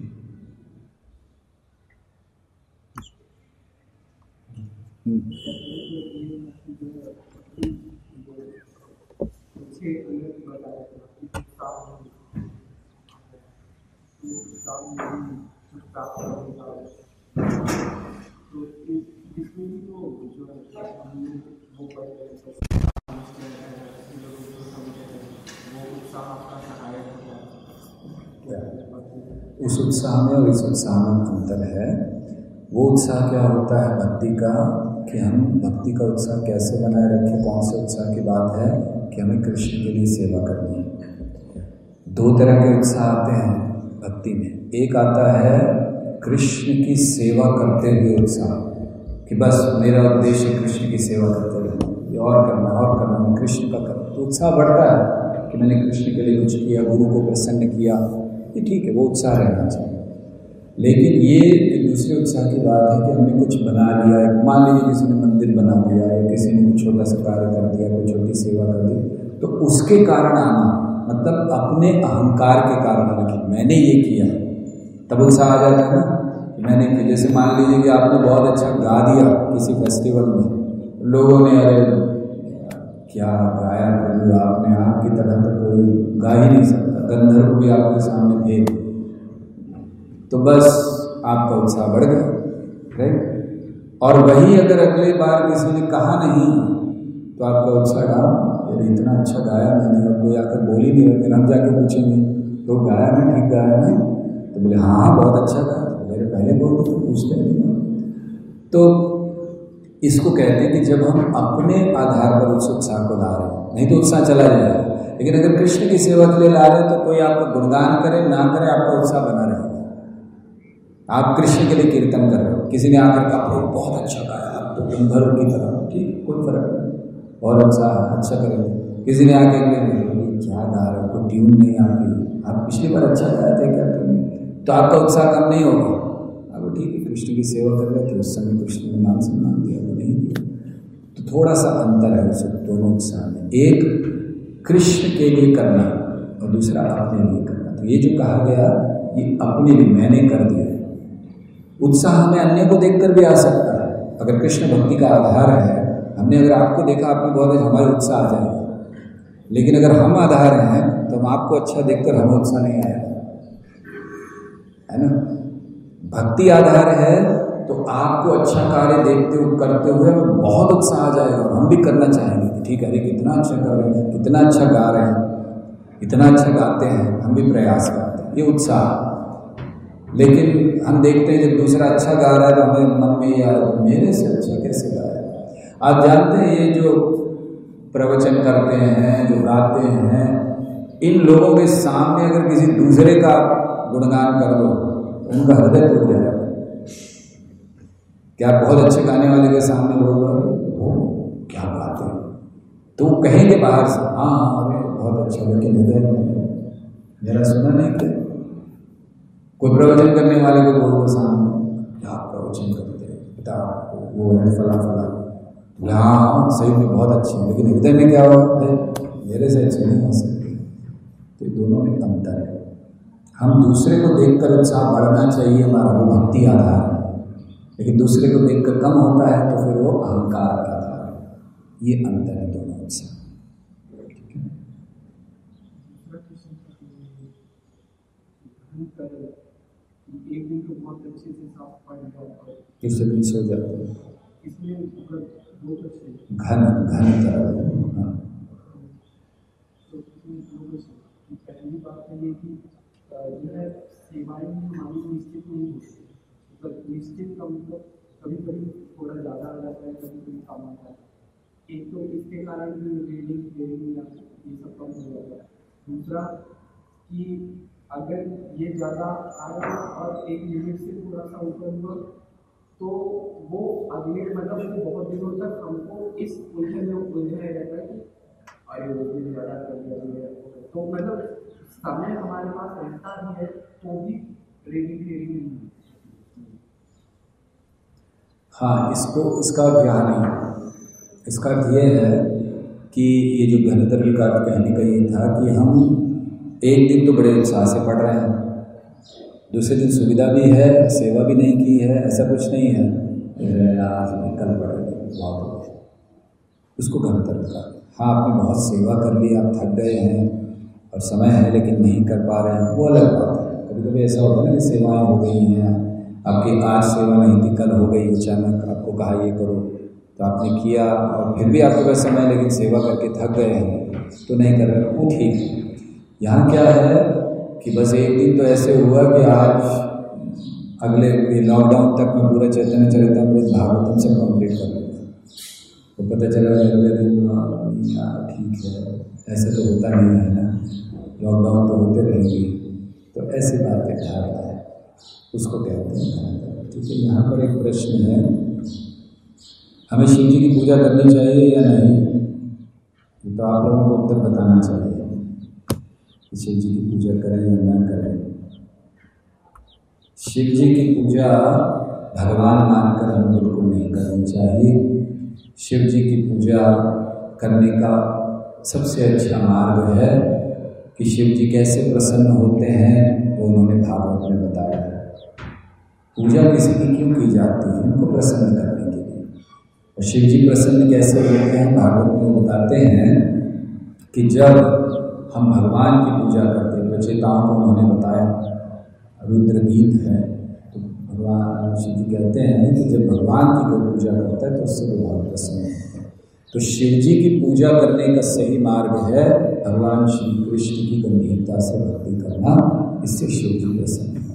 उस उत्साह में और इस उत्साह में अंतर है। वो उत्साह क्या होता है भक्ति का, कि हम भक्ति का उत्साह कैसे बनाए रखें। कौन से उत्साह की बात है कि हमें कृष्ण के लिए सेवा करनी है। 2 तरह के उत्साह आते हैं भक्ति में। एक आता है कृष्ण की सेवा करते हुए उत्साह, कि बस मेरा उद्देश्य कृष्ण की सेवा करते रहना, ये और करना, मैं कृष्ण का करना। तो उत्साह बढ़ता है कि मैंने कृष्ण के लिए कुछ किया, गुरु को प्रसन्न किया, ये ठीक है, वो उत्साह रहना चाहिए। लेकिन ये एक दूसरे उत्साह की बात है कि हमने कुछ बना लिया, मान लीजिए किसी ने मंदिर बना दिया या किसी ने कुछ छोटा सा कार्य कर दिया, कोई छोटी सेवा कर दी, तो उसके कारण आना, मतलब अपने अहंकार के कारण आना कि मैंने ये किया, तब उत्साह आ जाता है ना कि मैंने किया। जैसे मान लीजिए कि आपने बहुत अच्छा गा दिया किसी फेस्टिवल में, लोगों ने अरे क्या गाया प्रभु आपने, आपकी तरह तो कोई गा ही नहीं सकता, गंधर्व भी आपके सामने भेद। तो बस आपका उत्साह बढ़ गया, राइट। और वही अगर अगले बार किसी ने कहा नहीं तो आपका उत्साह डाउन, यदि इतना अच्छा गाया मैंने और कोई आकर बोल ही नहीं रहा, फिर हम जाके पूछेंगे तो गाया ना, ठीक गाया ना, तो बोले हाँ बहुत अच्छा गाया, तो मेरे पहले बोल तो पूछते नहीं। तो इसको कहते हैं कि जब हम अपने आधार पर उस उत्साह को ला रहे हैं, नहीं तो उत्साह चला जाएगा। लेकिन अगर कृष्ण की सेवा के लिए ला रहे हैं तो कोई आपका गुणगान करे ना करे, आपका उत्साह बना रहेगा। आप कृष्ण के लिए कीर्तन कर रहे हो, किसी ने आकर कहा बहुत अच्छा गाया, आप तो गंधर्व की तरह, ठीक, कोई फर्क नहीं, बहुत अच्छा करेंगे। किसी ने आके क्या गा रहे हो, कोई ट्यून नहीं आती, आप पिछली बार अच्छा गाया था क्या ट्यून, तो आपका उत्साह कम नहीं होगा। अब ठीक है, कृष्ण की सेवा कर रहे थे, उस समय कृष्ण का नाम सम्मान दिया वो नहीं दिया, तो थोड़ा सा अंतर है उस दोनों उत्साह में। एक कृष्ण के लिए करना और दूसरा अपने लिए करना। तो ये जो कहा गया ये अपने लिए मैंने कर दिया। उत्साह हमें अन्य को देखकर भी आ सकता है। अगर कृष्ण भक्ति का आधार है, हमने अगर आपको देखा, आपने बहुत हमारे उत्साह आ जाएगा। लेकिन अगर हम आधार हैं तो हम आपको अच्छा देखकर हमें उत्साह नहीं आएगा, है ना। भक्ति आधार है तो आपको अच्छा कार्य देखते हुए करते हुए हमें बहुत उत्साह आ जाएगा, हम भी करना चाहेंगे कि ठीक है, अरे कितना अच्छा कर रहे हैं, कितना अच्छा गा रहे हैं, इतना अच्छा गाते हैं, हम भी प्रयास करते हैं, ये उत्साह। लेकिन हम देखते हैं जब दूसरा अच्छा गा रहा है तो हमें मन में यार मेरे से अच्छा कैसे गाया। आप जानते हैं ये जो प्रवचन करते हैं, जो गाते हैं, इन लोगों के सामने अगर किसी दूसरे का गुणगान कर दो तो उनका हृदय टूट जाएगा। क्या बहुत अच्छे गाने वाले के सामने बोल रहे हो क्या गाते हैं, तो कहेंगे बाहर से हाँ अरे बहुत अच्छा, लेकिन हृदय में मेरा सुना नहीं क्या। कोई प्रवचन करने वाले को बोल दो सामने क्या प्रवचन करते हैं पिता, वो है फला फला, हाँ सही में बहुत अच्छे हैं, लेकिन हृदय में क्या हुआ है, मेरे से अच्छे नहीं हो सकते। तो दोनों में अंतर है। हम दूसरे को देखकर उत्साह बढ़ना चाहिए, हमारा वो भक्ति आधार है। लेकिन दूसरे को देखकर कम होता है तो फिर वो अहंकार का आधार है। ये अंतर है दोनों उत्साह। एक दिन तो बहुत अच्छे से साफ सफाई, किसी दिन सो जाते हैं, इसमें बहुत अच्छे घन तरह। हाँ, तो पहली बात है ये कि जो है सेवाएं हमारी निश्चित नहीं होती, मतलब निश्चित का मतलब कभी कभी थोड़ा ज़्यादा आ जाता है, कभी कभी कम आता है। एक तो इसके कारण भी रीडिंग या ये सब कम हो जाता है। दूसरा कि अगर ये ज़्यादा आया और एक लिमिट से थोड़ा सा ऊपर हुआ तो वो अगले मतलब वो बहुत दिनों तक हमको इस उलझन में उलझाया रहता है कि अरे वो भी ज़्यादा कर दिया। तो मतलब समय हमारे पास रहता भी है तो भी रीडिंग हाँ, इसका ध्यान नहीं। इसका अर्थ ये है कि ये जो घनतर का कहने का ये था कि हम एक दिन तो बड़े उत्साह से पढ़ रहे हैं, दूसरे दिन सुविधा भी है, सेवा भी नहीं की है, ऐसा कुछ नहीं है, आज कल पढ़ेंगे बहुत, उसको घनतर का। हाँ, आपने बहुत सेवा कर ली, आप थक गए हैं और समय है लेकिन नहीं कर पा रहे हैं, वो अलग बात है। कभी कभी ऐसा होता है ना कि सेवाएं हो गई हैं, आपकी आज सेवा नहीं थी कल हो गई, अचानक आपको कहा ये करो तो आपने किया और फिर भी आपके पास समय लेकिन सेवा करके थक गए हैं तो नहीं कर रहे, वो ठीक है। यहाँ क्या है कि बस एक दिन तो ऐसे हुआ कि आज अगले लॉकडाउन तक मैं पूरा चैतन्य चरितामृत भागवतम से कंप्लीट कर लूँगा, तो पता चला अगले दिन यार ठीक है, ऐसे तो होता नहीं है ना, लॉकडाउन तो होते रहेंगे, तो ऐसी बातें धारणा है, उसको कहते हैं। ठीक है, यहाँ पर एक प्रश्न है, हमें शिव जी की पूजा करनी चाहिए या नहीं, तो आप लोगों को उत्तर बताना चाहिए कि शिव जी की पूजा करें या ना करें। शिव जी की पूजा भगवान मानकर हमें बिल्कुल नहीं करनी चाहिए। शिव जी की पूजा करने का सबसे अच्छा मार्ग है कि शिव जी कैसे प्रसन्न होते हैं वो उन्होंने भागवत में बताया है। पूजा किसी की क्यों की जाती है, उनको प्रसन्न करने के लिए, और शिव जी प्रसन्न कैसे होते हैं, भागवत में बताते हैं कि जब हम भगवान की पूजा करते हैं, रचयिताओं को उन्होंने बताया, रुद्र गीत है, तो भगवान शिव जी कहते हैं कि जब भगवान की कोई पूजा करता है तो उससे वो बहुत प्रसन्न होते हैं। तो शिव जी की पूजा करने का सही मार्ग है भगवान श्री कृष्ण की गंभीरता से भक्ति करना, इससे शिव जी प्रसन्न होंगे।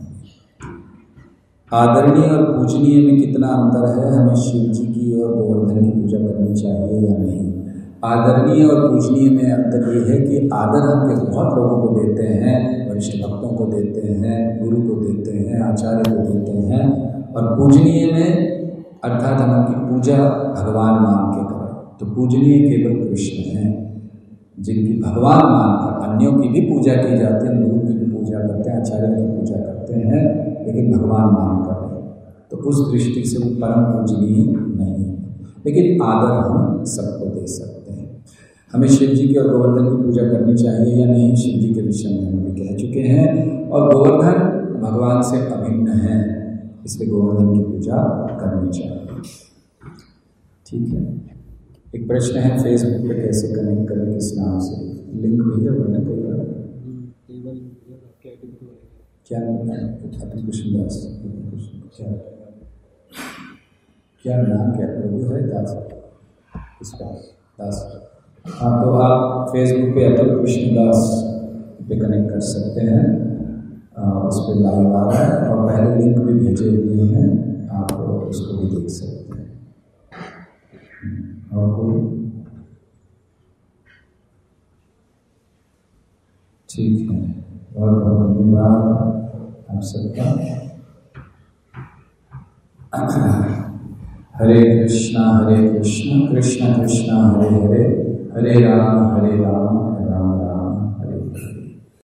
आदरणीय और पूजनीय में कितना अंतर है, हमें शिव जी की और गोवर्धन की पूजा करनी चाहिए या नहीं? आदरणीय और पूजनीय में अंतर ये है कि आदर हम बहुत लोगों को देते हैं, वरिष्ठ भक्तों को देते हैं, गुरु को देते हैं, आचार्य को देते हैं, और पूजनीय में अर्थात हम उनकी पूजा भगवान मान के करें। तो पूजनीय केवल कृष्ण हैं, जिनकी भगवान मानकर अन्यों की भी पूजा की जाती है, गुरु की भी पूजा करते हैं, आचार्य की पूजा करते हैं, लेकिन भगवान मानकर नहीं। तो उस दृष्टि से वो परम पूजनीय नहीं, लेकिन आदर हम सबको दे सकते हैं। हमें शिव जी की और गोवर्धन की पूजा करनी चाहिए या नहीं, शिव जी के विषय में हम भी कह चुके हैं, और गोवर्धन भगवान से अभिन्न है, इसलिए गोवर्धन की पूजा करनी चाहिए। ठीक है। एक प्रश्न है, फेसबुक पे कैसे कनेक्ट करें, किस नाम से? लिंक भेजा हुआ ना कई बार, क्या कृष्णदास, क्या नाम, क्या प्रभु है दास, इसका दास। हाँ, तो आप फेसबुक पे अतुल कृष्णदास पे कनेक्ट कर सकते हैं, उस पर लाइव आ रहा है, और पहले लिंक भी भेजे हुए हैं, आप उसको भी देख सकते हैं। और कोई? ठीक है, बहुत बहुत धन्यवाद आप सबका। हरे कृष्णा कृष्ण कृष्ण हरे हरे, हरे राम राम